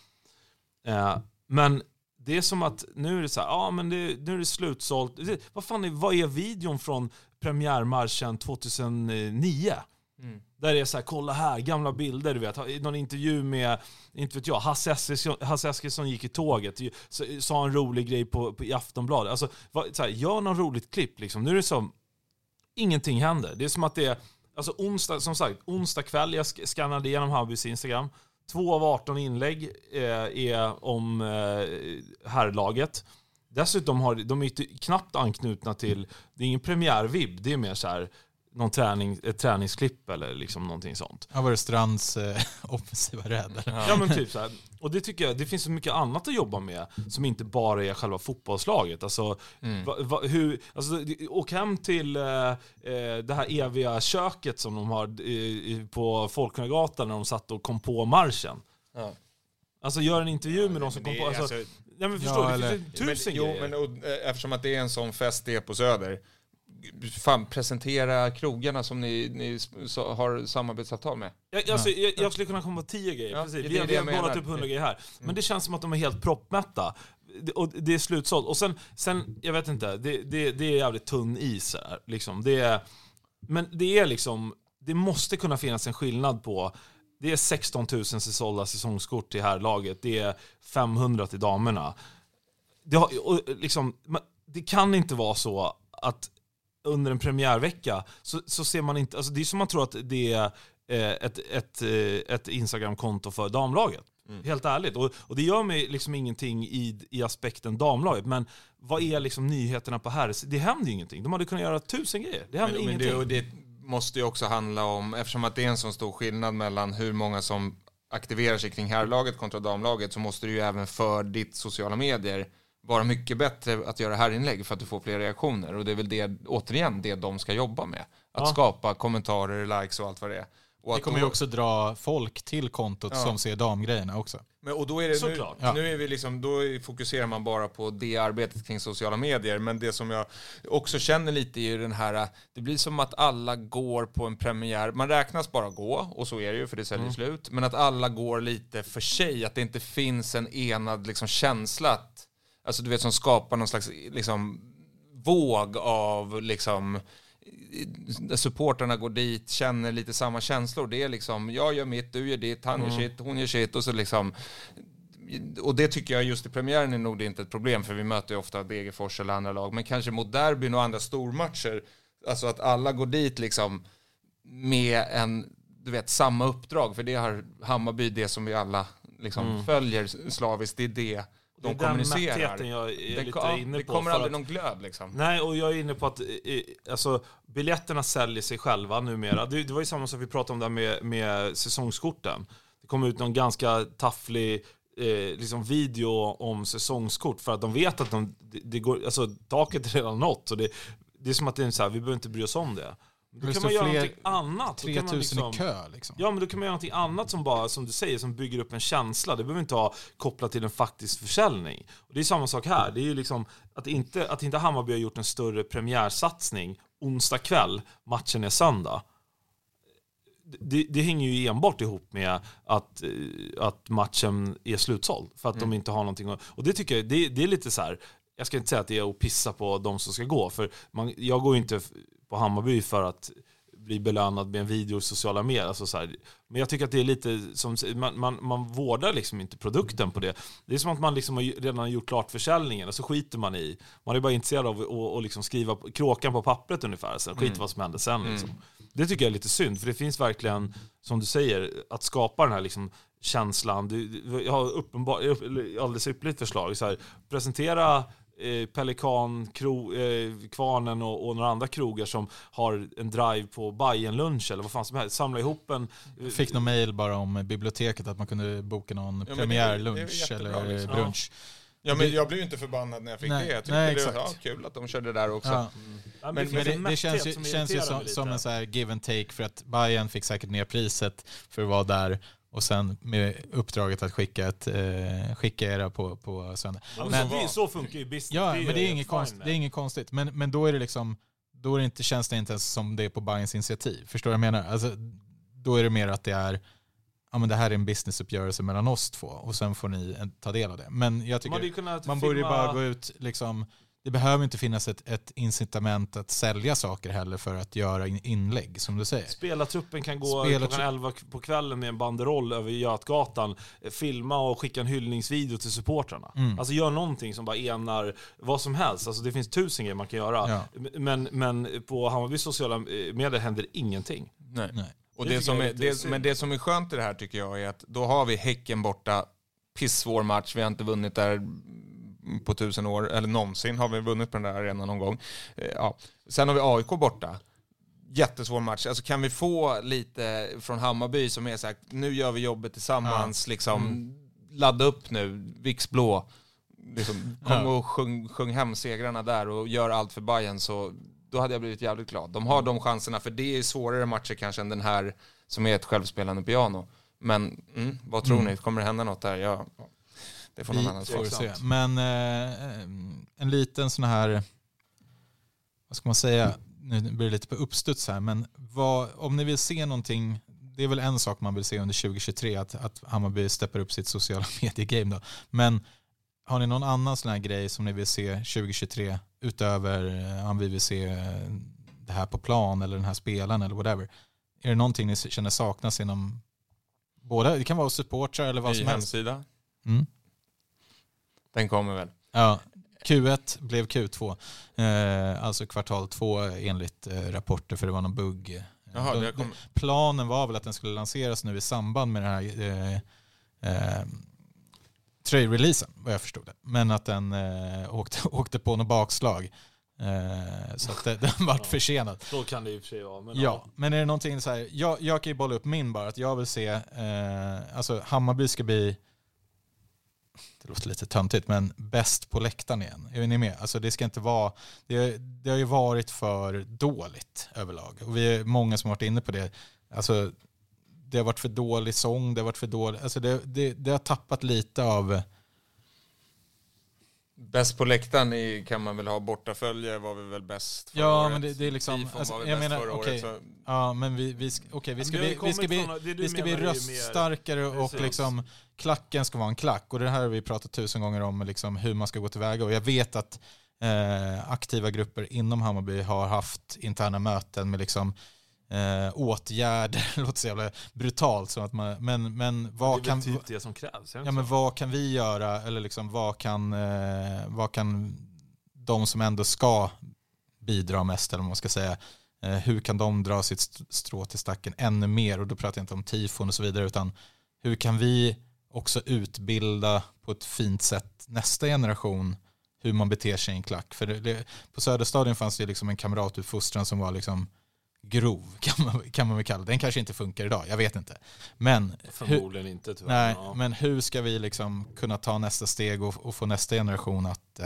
Men det är som att nu är det så här, nu är det slutsålt. Vad är videon från premiärmarschen 2009? Där det är så här, kolla här, gamla bilder, du vet. Någon intervju med, inte vet jag, Hasse Eskilsson gick i tåget, sa en rolig grej i Aftonbladet. Alltså, så här, gör någon roligt klipp liksom. Nu är det som, ingenting händer. Det är som att det är, alltså onsdag kväll, jag skannade igenom Hammarbys Instagram. 2 av 18 inlägg är om herrlaget. Dessutom har de är knappt anknutna till, det är ingen premiärvibb, det är mer så här ett träningsklipp eller liksom någonting sånt. Ja, var det Strands offensiva rädd? Ja, men typ så här. Och det tycker jag, det finns så mycket annat att jobba med som inte bara är själva fotbollslaget. Alltså, åk hem till det här eviga köket som de har på Folkungagatan när de satt och kom på marschen. Ja. Alltså gör en intervju med de som kom på. Alltså, nej, men förstår du, det finns 1000 grejer. Men eftersom att det är en sån fest det är på Söder, fan, presentera krogarna som ni har samarbetsavtal med. Jag skulle kunna komma på 10 grejer. Ja, precis. Vi har bollat upp 100 grejer här. Men det känns som att de är helt proppmätta. Och det är slutsålt. Och sen jag vet inte, det är jävligt tunn is här, liksom. Men det är liksom, det måste kunna finnas en skillnad på, det är 16 000 sålda säsongskort till herrlaget. Det är 500 till damerna. Det kan inte vara så att under en premiärvecka så ser man inte, alltså det är som man tror att det är ett Instagram-konto för damlaget. Helt ärligt. Och det gör mig liksom ingenting i aspekten damlaget. Men vad är liksom nyheterna på här? Det händer ju ingenting. De hade kunnat göra 1000 grejer. Det händer ingenting. Det måste ju också handla om, eftersom att det är en så stor skillnad mellan hur många som aktiverar sig kring herrlaget kontra damlaget, så måste du ju även för ditt sociala medier vara mycket bättre att göra herrinlägg för att du får fler reaktioner. Och det är väl återigen det de ska jobba med. Att skapa kommentarer, likes och allt vad det är. Och det kommer ju också dra folk till kontot som ser damgrejerna också. Men, och då är det nu är vi liksom, då fokuserar man bara på det arbetet kring sociala medier. Men det som jag också känner lite är den här, det blir som att alla går på en premiär. Man räknas bara gå, och så är det ju för det säljer slut. Men att alla går lite för sig, att det inte finns en enad liksom känsla att, alltså du vet, som skapar någon slags liksom våg av liksom, supporterna går dit, känner lite samma känslor. Det är liksom, jag gör mitt, du gör ditt, han gör shit, hon gör shit, och så liksom, och det tycker jag just i premiären är nog inte ett problem, för vi möter ju ofta Degerfors eller andra lag, men kanske mot derbyn och andra stormatcher, alltså att alla går dit liksom med en, du vet, samma uppdrag, för det har Hammarby, det som vi alla liksom följer slaviskt, det är det. de kommunicerar. mättheten jag är lite inne på. Det kommer aldrig någon glöd liksom. Nej, och jag är inne på att alltså, biljetterna säljer sig själva numera. Det var ju samma som vi pratade om där med säsongskorten. Det kom ut någon ganska tafflig liksom video om säsongskort för att de vet att det går, alltså taket är redan nått. Så det är som att det är så här, vi behöver inte bry oss om det. Då kan man göra någonting annat. 3000 liksom, i kö liksom. Ja, men då kan man göra någonting annat som bara, som du säger, som bygger upp en känsla. Det behöver inte ha kopplat till en faktisk försäljning. Och det är samma sak här. Det är ju liksom att inte Hammarby har gjort en större premiärsatsning onsdag kväll, matchen är söndag. Det hänger ju enbart ihop med att matchen är slutsåld. För att de inte har någonting. Och det tycker jag, det är lite så här. Jag ska inte säga att det är att pissa på de som ska gå. För jag går ju inte på Hammarby för att bli belönad med en video i sociala medier. Alltså så här. Men jag tycker att det är lite som man vårdar liksom inte produkten på det. Det är som att man liksom redan har gjort klart försäljningen och så skiter man i. Man är bara intresserad av att liksom skriva kråkan på pappret ungefär. Så skit vad som händer sen. Liksom. Det tycker jag är lite synd. För det finns verkligen, som du säger, att skapa den här liksom känslan. Jag har alldeles ypperligt förslag. Så här, presentera Pelikan, Kvarnen och några andra krogar som har en drive på Bajen-lunch eller vad fan som helst. Samla ihop en... Fick någon mejl bara om biblioteket att man kunde boka någon premiärlunch eller liksom. brunch. Ja, men jag blev ju inte förbannad när jag fick det. Jag tyckte det var kul att de körde där också. Ja. Men det känns ju som en så här give and take, för att Bayern fick säkert ner priset för att vara där. Och sen med uppdraget att skicka era på söndag. Men så funkar ju business. Ja, men det är inget konstigt. Men då är det liksom, känns det inte ens som det är på Bayerns initiativ. Förstår du vad jag menar? Alltså, då är det mer att det är, ja men det här är en businessuppgörelse mellan oss två och sen får ni ta del av det. Men jag tycker man borde ju bara gå ut liksom. Det behöver inte finnas ett incitament att sälja saker heller för att göra inlägg, som du säger. Spelartruppen kan gå klockan 11 på kvällen med en banderoll över Götgatan, filma och skicka en hyllningsvideo till supportrarna. Alltså gör någonting som bara enar vad som helst. Alltså det finns 1000 grejer man kan göra. Ja. Men på Hammarby sociala medier händer ingenting. Nej. Och det som är skönt i det här tycker jag är att då har vi Häcken borta, pissvår match, vi har inte vunnit där på 1000 år, eller någonsin har vi vunnit på den där arenan någon gång. Ja. Sen har vi AIK borta. Jättesvår match. Alltså kan vi få lite från Hammarby som är så här, nu gör vi jobbet tillsammans, liksom ladda upp nu, Viks blå. Liksom, kom och sjung hem segrarna där och gör allt för Bayern, så då hade jag blivit jävligt glad. De har de chanserna, för det är svårare matcher kanske än den här som är ett självspelande piano. Men vad tror ni? Kommer det hända något där? Ja. Det får någon annan se. Men en liten sån här, vad ska man säga, nu blir det lite på uppstuds här, men om ni vill se någonting, det är väl en sak man vill se under 2023, att Hammarby steppar upp sitt sociala medier-game då. Men har ni någon annan sån här grej som ni vill se 2023 utöver om vi vill se det här på plan eller den här spelaren eller whatever? Är det någonting ni känner saknas inom båda? Det kan vara supportrar eller vad som helst. Hemsida. Den kommer väl. Ja, Q1 blev Q2. Alltså kvartal 2 enligt rapporter, för det var någon bugg. Jaha, planen var väl att den skulle lanseras nu i samband med den här trade-releasen, vad jag förstod det. Men att den åkte på något bakslag. Så att den vart försenad. Så kan det ju för sig vara. Men är det någonting så här, jag kan ju bolla upp min bara, att jag vill se alltså Hammarby ska bli, det låter lite töntigt, men bäst på läktaren igen. Är ni med? Alltså det ska inte vara, det har ju varit för dåligt överlag. Och vi är många som har varit inne på det. Alltså det har varit för dålig sång, det har varit för dåligt, alltså det har tappat lite av. Bäst på läktaren kan man väl ha, bortafölje var vi väl bäst förra året. Ja, men det är liksom, alltså, jag menar, okej. Ja, men vi ska bli röststarkare och liksom klacken ska vara en klack. Och det här har vi pratat 1000 gånger om, liksom hur man ska gå tillväga. Och jag vet att aktiva grupper inom Hammarby har haft interna möten med liksom åtgärder, låter så jävla brutalt, så att man, men vad kan typ det som krävs? Ja, men vad kan vi göra, eller liksom vad kan de som ändå ska bidra mest, eller vad man ska säga, hur kan de dra sitt strå till stacken ännu mer? Och då pratar jag inte om tifon och så vidare, utan hur kan vi också utbilda på ett fint sätt nästa generation hur man beter sig i en klack. För på Söderstadion fanns det liksom en kamratutfostran som var liksom grov, kan man väl kalla det. Den kanske inte funkar idag, jag vet inte. Men förmodligen inte tyvärr. Nej, ja. Men hur ska vi liksom kunna ta nästa steg och få nästa generation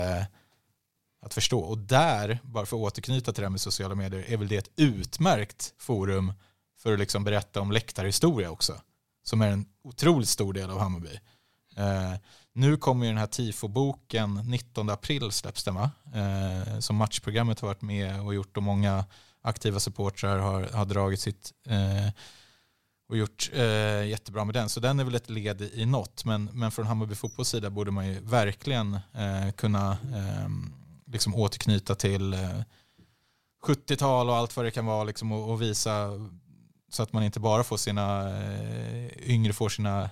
att förstå? Och där, bara för att återknyta till det här med sociala medier, är väl det ett utmärkt forum för att liksom berätta om läktarhistoria också, som är en otroligt stor del av Hammarby. Nu kommer ju den här Tifo-boken 19 april släpps den, va? Som matchprogrammet har varit med och gjort, och många aktiva supportrar har dragit sitt och gjort jättebra med den. Så den är väl ett led i något. Men från Hammarby fotbolls sida borde man ju verkligen kunna liksom återknyta till 70-tal och allt vad det kan vara liksom, och visa så att man inte bara får sina yngre får sina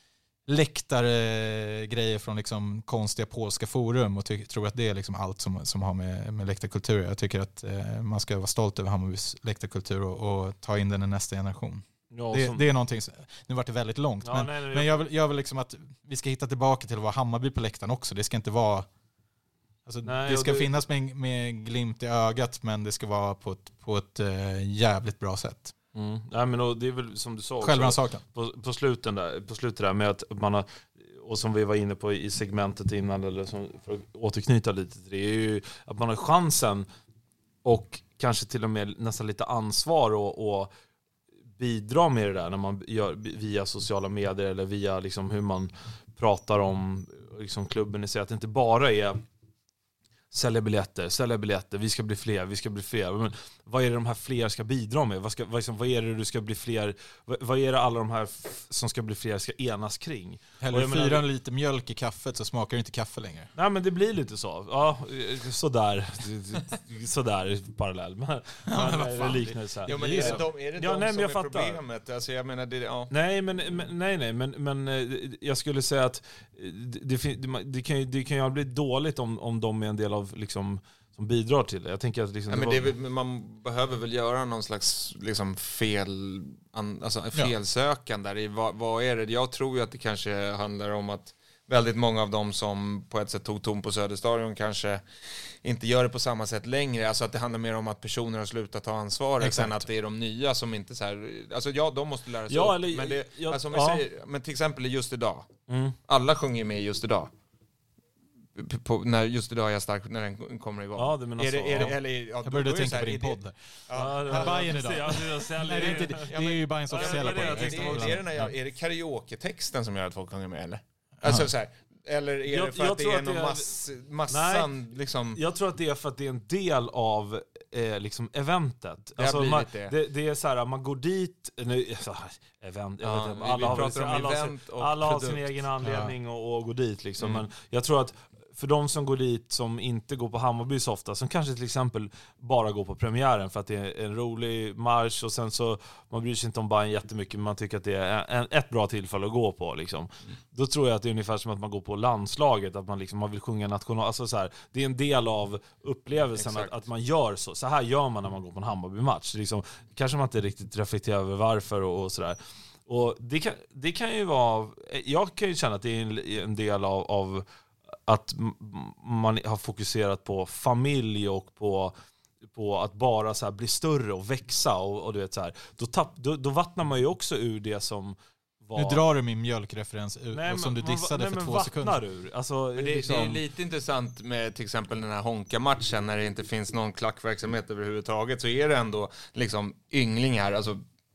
läktargrejer från liksom konstiga polska forum och tror att det är liksom allt som har med läktarkultur. Jag tycker att man ska vara stolt över Hammarbys läktarkultur och ta in den i nästa generation. Ja, det är någonting, nu var det väldigt långt, ja, men jag vill liksom att vi ska hitta tillbaka till att vara Hammarby på läktaren också. Det ska inte vara, alltså, det ska finnas med glimt i ögat, men det ska vara på ett jävligt bra sätt. Nej, men det är väl som du sa självrannsakan på slutet där med att man har, och som vi var inne på i segmentet innan, eller som, för att återknyta lite till det, är ju att man har chansen och kanske till och med nästan lite ansvar och bidra med det där när man gör via sociala medier eller via liksom hur man pratar om liksom klubben i sig, att det inte bara är sälja biljetter, vi ska bli fler. Men vad är det de här fler ska bidra med? Vad är det du ska bli fler? Vad är det alla de här som ska bli fler ska enas kring? Eller 4 liter mjölk i kaffet så smakar det inte kaffe längre. Nej, men det blir lite så. Ja, sådär parallell. Men liknelse. Ja, men är det de som är problemet? Alltså, jag menar, ja. Nej, men jag skulle säga att det kan ju bli dåligt om de är en del av liksom, som bidrar till det. Jag tänker att liksom, man behöver väl göra någon slags liksom felsökan där i vad är det? Jag tror ju att det kanske handlar om att väldigt många av dem som på ett sätt tog tom på Söderstadion kanske inte gör det på samma sätt längre. Alltså att det handlar mer om att personer har slutat ta ansvaret än att det är de nya som inte så här, alltså de måste lära sig upp. Eller, men det, alltså om vi säger, men till exempel just idag. Alla sjunger med just idag. När just idag är jag stark när den kommer igång. Ja, det menar så. Jag började tänka på din podd. Bayern idag. Det är ju Bayerns officiella podd. Är det karaoke-texten som gör att folk sjunger med, eller? Alltså så här, eller är det för att det är någon massan nej, liksom? Jag tror att det är för att det är en del av liksom eventet. Alltså det är så här, man går dit event, alla har sin egen anledning att gå dit liksom. Men jag tror att för de som går dit som inte går på Hammarby så ofta, som kanske till exempel bara går på premiären för att det är en rolig marsch och sen så man bryr sig inte om Bayern jättemycket, men man tycker att det är ett bra tillfälle att gå på liksom. Då tror jag att det är ungefär som att man går på landslaget, att man vill sjunga national, alltså så här, det är en del av upplevelsen att man gör så här gör man när man går på en Hammarby-match liksom, kanske man inte riktigt reflekterar över varför och sådär. Och det kan ju vara, jag kan ju känna att det är en del av att man har fokuserat på familj och på att bara så här bli större och växa och du vet så här, då vattnar man ju också ur det som var. Nu drar du min mjölkreferens som du dissade för 2 sekunder. Ur. Alltså, men det är lite intressant med till exempel den här Honka-matchen när det inte finns någon klackverksamhet överhuvudtaget, så är det ändå liksom ynglingar, alltså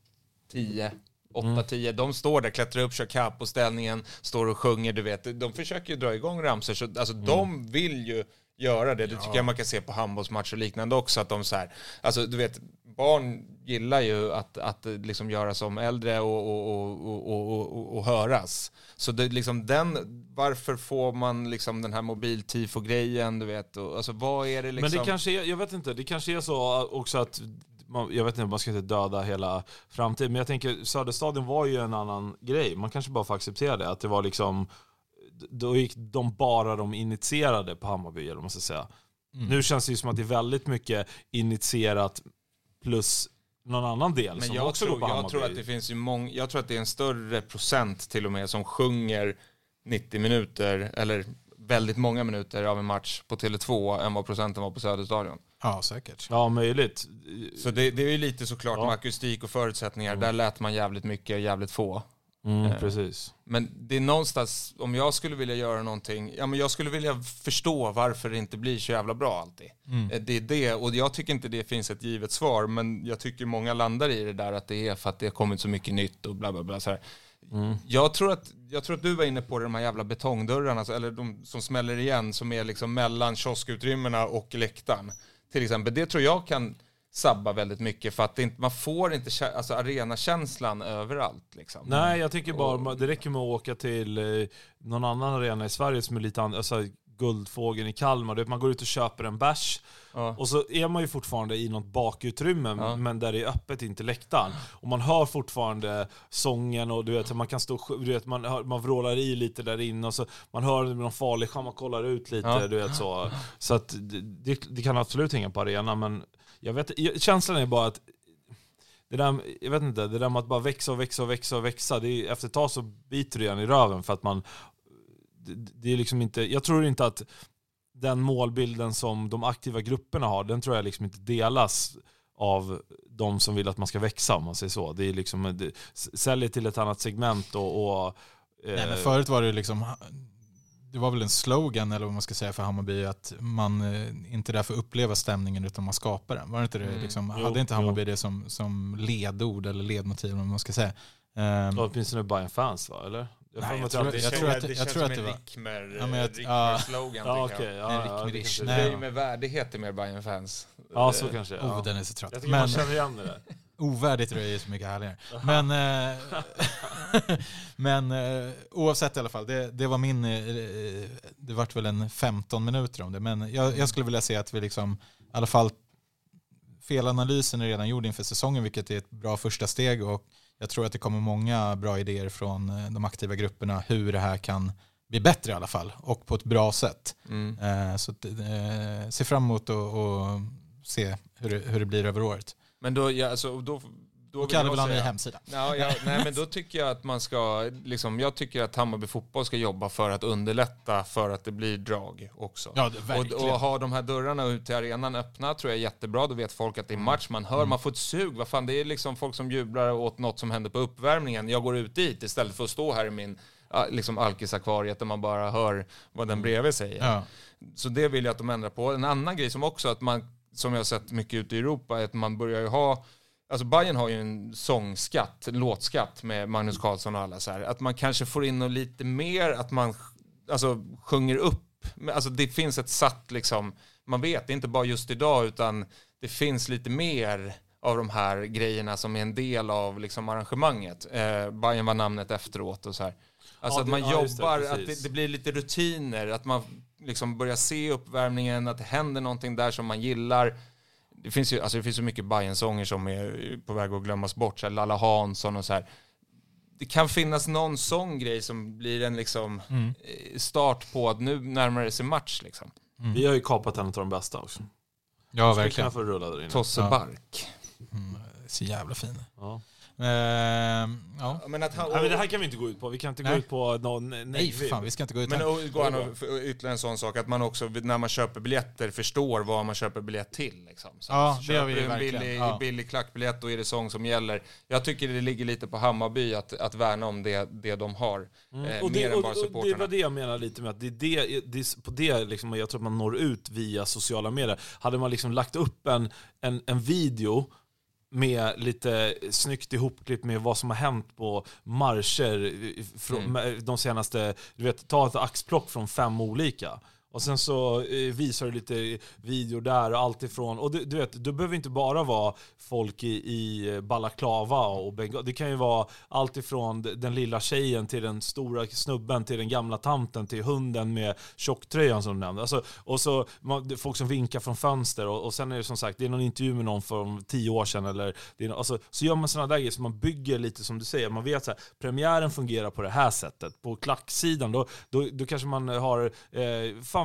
8-10, de står där, klättrar upp, kör kapp på ställningen, står och sjunger, du vet. De försöker ju dra igång ramsor, så alltså de vill ju göra det. Det tycker jag man kan se på handbollsmatcher och liknande också, att de så här, alltså du vet, barn gillar ju att liksom göra som äldre och höras. Så det liksom varför får man liksom den här mobiltifo-grejen, du vet, och, alltså vad är det liksom? Men det kanske är, jag vet inte, det kanske är så också att jag vet inte, man ska inte döda hela framtiden, men jag tänker Söderstadion var ju en annan grej. Man kanske bara får acceptera det, att det var liksom, då gick de initierade på Hammarby, eller vad man ska säga. Nu känns det ju som att det är väldigt mycket initierat plus någon annan del Men som jag också går på Hammarby. tror att det finns ju jag tror att det är en större procent till och med som sjunger 90 minuter eller väldigt många minuter av en match på Tele2 än vad procenten var på Söderstadion. Ja, säkert. Ja, möjligt. Så det är ju lite såklart med akustik och förutsättningar. Där lät man jävligt mycket, jävligt få. Precis. Men det är någonstans, om jag skulle vilja göra någonting, men jag skulle vilja förstå varför det inte blir så jävla bra alltid. Det är det, och jag tycker inte det finns ett givet svar, men jag tycker många landar i det där att det är för att det har kommit så mycket nytt och bla bla bla så här. Jag tror att du var inne på de här jävla betongdörrarna, eller de som smäller igen, som är liksom mellan kioskutrymmena och läktaren. Till exempel, det tror jag kan sabba väldigt mycket för att man får inte arenakänslan överallt liksom. Nej, jag tycker bara det räcker med att åka till någon annan arena i Sverige som är lite alltså Guldfågeln i Kalmar. Man går ut och köper en bärs och så är man ju fortfarande i något bakutrymme men där det är öppet, inte läktaren. Och man hör fortfarande sången och du vet man kan stå, du vet man vrålar i lite där inne och så man hör någon farlig man kollar ut lite, du vet så att det kan absolut hänga på arenan, men jag vet, känslan är bara att det där, jag vet inte, det där med att bara växa, det är, efter ett tag så biter det igen i röven för att man, det är liksom inte, jag tror inte att den målbilden som de aktiva grupperna har, den tror jag liksom inte delas av de som vill att man ska växa, om man säger så. Det är liksom, säljer till ett annat segment Nej, men förut var det liksom, det var väl en slogan eller vad man ska säga för Hammarby, att man inte därför upplever stämningen utan man skapar den. Var det inte det liksom, hade inte Hammarby det som ledord eller ledmotiv, om man ska säga? Det finns nu Bayern fans, va, eller? Jag tror att det var Rickmer-slogan. Det är med värdighet är mer Bayern fans. Ja, så kanske. Den är så trött. Jag tycker man känner igen det där. Ovärdigt tror jag är så mycket härligare. Men oavsett i alla fall, det var min, det vart väl en 15 minuter om det, men jag skulle vilja se att vi liksom, i alla fall felanalysen är redan gjord inför säsongen, vilket är ett bra första steg, och jag tror att det kommer många bra idéer från de aktiva grupperna hur det här kan bli bättre i alla fall, och på ett bra sätt. Så se fram emot och se hur det blir över året. Men då Kalle vill ha en ny hemsida. Nej, men då tycker jag att man ska liksom, jag tycker att Hammarby fotboll ska jobba för att underlätta för att det blir drag också. Ja, och ha de här dörrarna ut till arenan öppna tror jag är jättebra. Då vet folk att det är match, man hör, man får ett sug. Vad fan, det är liksom folk som jublar åt något som händer på uppvärmningen. Jag går ut dit istället för att stå här i min liksom alkisakvariet där man bara hör vad den bredvid säger. Ja. Så det vill jag att de ändrar på. En annan grej som också att man, som jag har sett mycket ute i Europa, är att man börjar ju ha, alltså Bayern har ju en sångskatt, en låtskatt med Magnus Carlsson och alla så här, att man kanske får in lite mer, att man alltså sjunger upp, alltså det finns ett satt liksom, man vet, det är inte bara just idag utan det finns lite mer av de här grejerna som är en del av liksom arrangemanget. Bayern var namnet efteråt och så här. Alltså att man jobbar, att det blir lite rutiner, att man liksom börjar se uppvärmningen, att det händer någonting där som man gillar. Det finns ju så mycket Bayern-sånger som är på väg att glömmas bort, så här Lalla Hansson och så här. Det kan finnas någon sånggrej som blir en liksom start på att nu närmar det sig match liksom. Vi har ju kapat en av de bästa också. Ja, verkligen. Få rulla där inne. Tosse Bark. Så jävla fin. Ja. Ja. Men det här kan vi inte gå ut på. Vi kan inte gå ut på någon. Nej, fan, vi ska inte gå ut. Men ytterligare en sån sak att man också när man köper biljetter förstår vad man köper biljett till liksom. Så ja, det har vi verkligen. Billig klackbiljett, och är det sång som gäller. Jag tycker det ligger lite på Hammarby att värna om det de har. Och mer än bara supporterna. Det var det jag menar lite med att det är på det liksom, jag tror att man når ut via sociala medier. Hade man liksom lagt upp en video med lite snyggt ihopklipp med vad som har hänt på marscher från de senaste, du vet, ta ett axplock från 5 olika. Och sen så visar du lite videor där och allt ifrån. Och du vet, det behöver inte bara vara folk i balaklava och bengal. Det kan ju vara allt ifrån den lilla tjejen till den stora snubben till den gamla tanten till hunden med tjocktröjan som du nämnde. Alltså, och så folk som vinkar från fönster och sen är det som sagt, det är någon intervju med någon för 10 år sedan eller det är, alltså, så gör man sådana där grejer så man bygger lite som du säger. Man vet så här, premiären fungerar på det här sättet. På klacksidan då kanske man har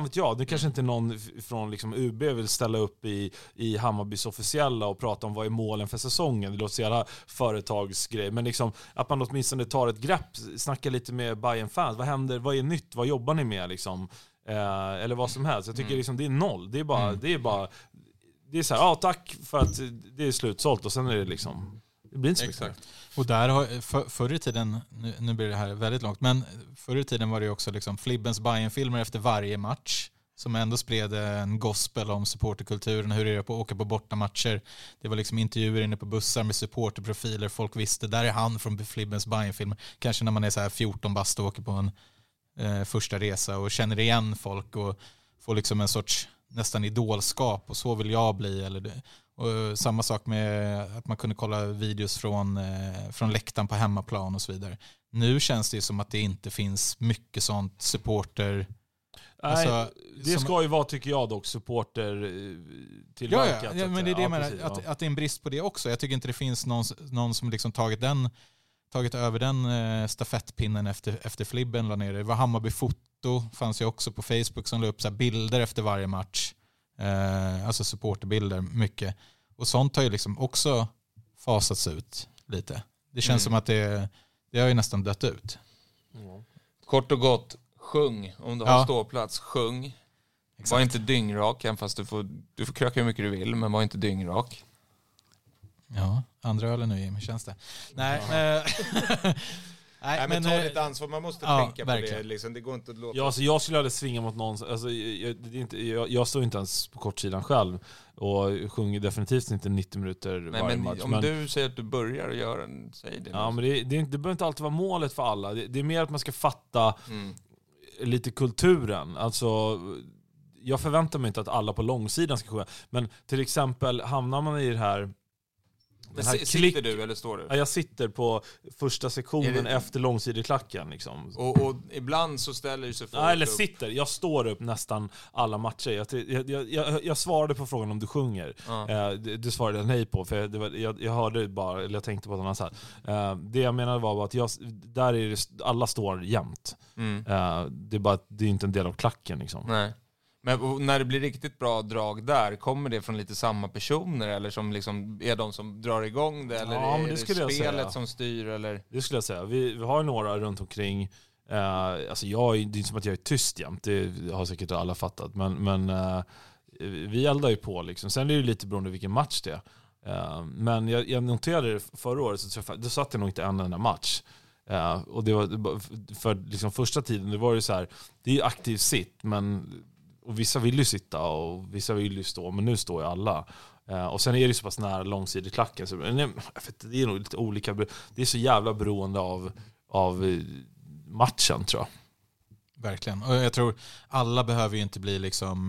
fan vet jag. Det kanske inte någon från liksom UB vill ställa upp i Hammarbys officiella och prata om vad är målen för säsongen. Det låter så jävla företagsgrej. Men liksom, att man åtminstone tar ett grepp, snackar lite med Bayern-fans. Vad händer? Vad är nytt? Vad jobbar ni med? Liksom? Eller vad som helst. Jag tycker liksom, det är noll. Det är så här, tack för att det är slutsålt. Och sen är det liksom... Det blir inte så mycket. Och där har förr i tiden, nu blir det här väldigt långt, men förr i tiden var det också liksom Flibbens Bayern-filmer efter varje match som ändå spred en gospel om supporterkulturen, hur det är att åka på bortamatcher. Det var liksom intervjuer inne på bussar med supporterprofiler, folk visste, där är han från Flibbens Bayern-filmer. Kanske när man är så här 14 bast och åker på en första resa och känner igen folk och får liksom en sorts nästan idolskap, och så vill jag bli, eller det. Och samma sak med att man kunde kolla videos från läktaren på hemmaplan och så vidare. Nu känns det ju som att det inte finns mycket sånt supporter. Nej, alltså, det ska ju vara, tycker jag dock, supporter tillverkat. Ja, men det är det jag menar, att det är en brist på det också. Jag tycker inte det finns någon som liksom tagit över den stafettpinnen efter Flibben la ner. Det var Hammarby Foto, fanns ju också på Facebook, som la upp så här bilder efter varje match. Alltså supporterbilder mycket. Och sånt har ju liksom också fasats ut lite. Det känns som att det har ju nästan dött ut. Kort och gott, sjung. Om du har ståplats, sjung. Exakt. Var inte dyngrak, även fast du får kröka hur mycket du vill, men var inte dyngrak. Ja, andra ölen nu, Jimmy, känns det. Nej, men ta lite ansvar, man måste tänka verkligen på det liksom. Det går inte att låta... Ja, alltså jag skulle aldrig svinga mot någon, alltså, jag står inte ens på kortsidan själv och sjunger definitivt inte 90 minuter varje match. Om du säger att du börjar göra säg det. Ja, men det behöver inte alltid vara målet för alla. Det är mer att man ska fatta lite kulturen. Alltså, jag förväntar mig inte att alla på långsidan ska sjunga, men till exempel hamnar man i det här. Men sitter du eller står du? Ja, jag sitter på första sektionen efter långsideklacken liksom. Och ibland så ställer du sig folk eller upp. Sitter. Jag står upp nästan alla matcher. Jag svarade på frågan om du sjunger. Det svarade jag nej på, för jag hörde bara, eller jag tänkte på något annat här. Det jag menade var att där är det, alla står jämt. Det är bara att det är inte en del av klacken liksom. Nej. Men när det blir riktigt bra drag där, kommer det från lite samma personer, eller som liksom är de som drar igång det, eller är det spelet som styr, eller? Det skulle jag säga. Vi har några runt omkring. Alltså det är inte som att jag är tyst jämt, det har säkert alla fattat, men vi eldar ju på liksom. Sen är det lite beroende vilken match det är. Men jag noterade det förra året, så då satt jag nog inte en enda match. Och det var för liksom första tiden, det var ju så här, det är ju aktiv sitt, men och vissa vill ju sitta och vissa vill ju stå, men nu står ju alla. Och sen är det så pass nära långsideklacken, så det är nog lite olika. Det är så jävla beroende av matchen, tror jag. Verkligen. Och jag tror alla behöver ju inte bli liksom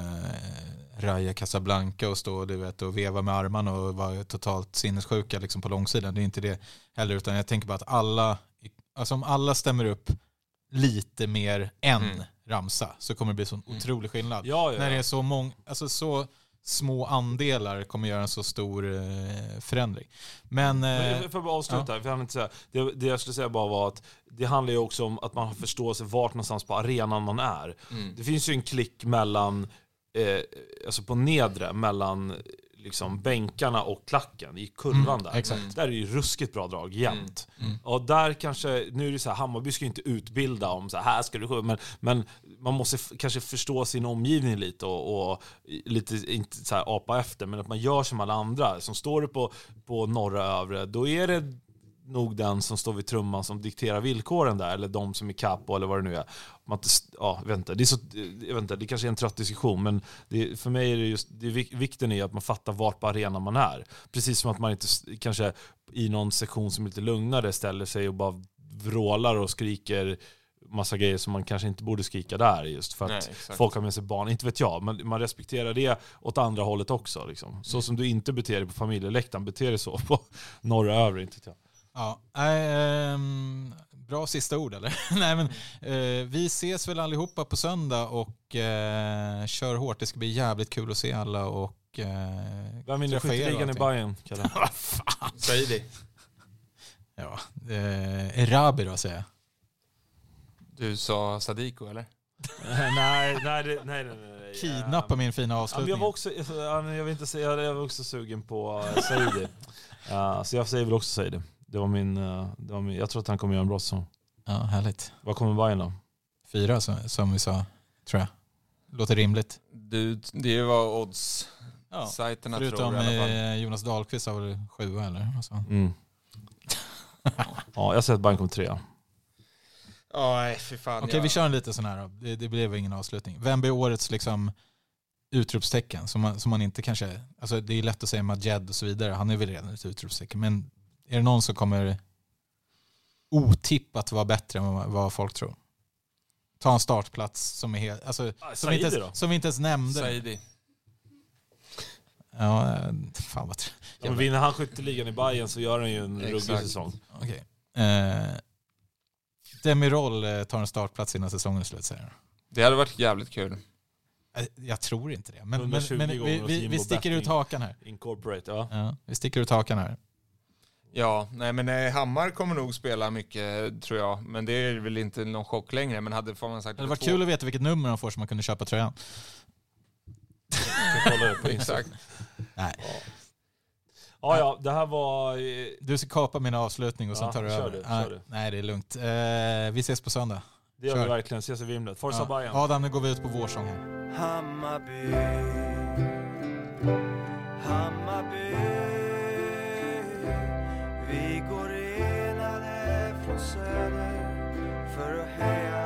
Raja Casablanca och stå och veva med armarna och vara totalt sinnessjuka liksom på långsidan. Det är inte det heller, utan jag tänker bara att om alla stämmer upp lite mer än ramsa, så kommer det bli sån otrolig skillnad. Ja. När det är så många, alltså så små andelar kommer göra en så stor förändring. Men får jag bara avsluta, för jag inte säga. Det jag skulle säga bara var att det handlar ju också om att man har förståelse vart någonstans på arenan man är. Det finns ju en klick mellan alltså på nedre, mellan liksom bänkarna och klacken i kurvan där. Exakt. Där är ju ruskigt bra drag jämt. Och där kanske, nu är det så här, Hammarby ska ju inte utbilda om så här ska du sjunga, men man måste kanske förstå sin omgivning lite och lite, inte så här apa efter, men att man gör som alla andra. Som står det på norra övre, då är det nog den som står vid trumman som dikterar villkoren där, eller de som är capo eller vad det nu är. Det kanske är en trött diskussion, men för mig är det just vikten är att man fattar vart på arenan man är. Precis som att man inte kanske i någon sektion som är lite lugnare ställer sig och bara vrålar och skriker massa grejer som man kanske inte borde skrika där, just för att folk har med sig barn, inte vet jag, men man respekterar det åt andra hållet också liksom. Så som du inte beter dig på familjeläktaren, beter dig så på norra övre, inte vet jag. Ja, bra sista ord eller? Nej, men vi ses väl allihopa på söndag och kör hårt. Det ska bli jävligt kul att se alla och vem vinner skytteligan i Bayern, Kalle? Vad fan, säg det. Ja, Erabi då, säger jag. Du sa Sadiko, eller? nej. Kidnappa min fina Ja, avslutning. jag var också, jag vill inte säga, jag var också sugen på Saidi. Så jag säger väl också Saidi. Det var min, jag tror att han kommer göra en bra säsong. Ja, härligt. Vad kommer Bayern då? 4 som vi sa, tror jag. Låter rimligt. Det var odds-sajterna tror förutom jag i alla fall. Jonas Dahlqvist har väl 7 eller? Alltså. Ja, jag säger att Bayern kommer 3. Nej, för fan. Okej, vi kör en lite sån här då. Det blev ingen avslutning. Vem blir årets liksom utropstecken som man inte kanske... Alltså det är lätt att säga Majed och så vidare. Han är väl redan ett utropstecken. Men är det någon som kommer otippat vara bättre än vad folk tror? Ta en startplats som är helt... Alltså, som vi inte ens nämnde. Saidi. Ja, fan vad... Ja, men vinner han skytteligan i Bayern så gör han ju en ruggig säsong. Okej. Demirol tar en startplats innan säsongen är slut, säger han. Det hade varit jävligt kul. Jag tror inte det. Men 120 vi sticker ut hakan här. Incorporate, Ja, vi sticker ut hakan här. Ja, nej men Hammar kommer nog spela mycket tror jag. Men det är väl inte någon chock längre. Men får man sagt det var kul att veta vilket nummer de får så man kunde köpa tröjan. Jag kollar det på Exakt. Nej. Ja, det här var... Du ska kapa min avslutning och sen tar du kör över. du. Nej, det är lugnt. Vi ses på söndag. Det gör vi verkligen. Ses i Vimlet. Forza Bayern. Adam, nu går vi ut på vårsång här. Hammarby, Hammarby, vi går enade från söder för att heja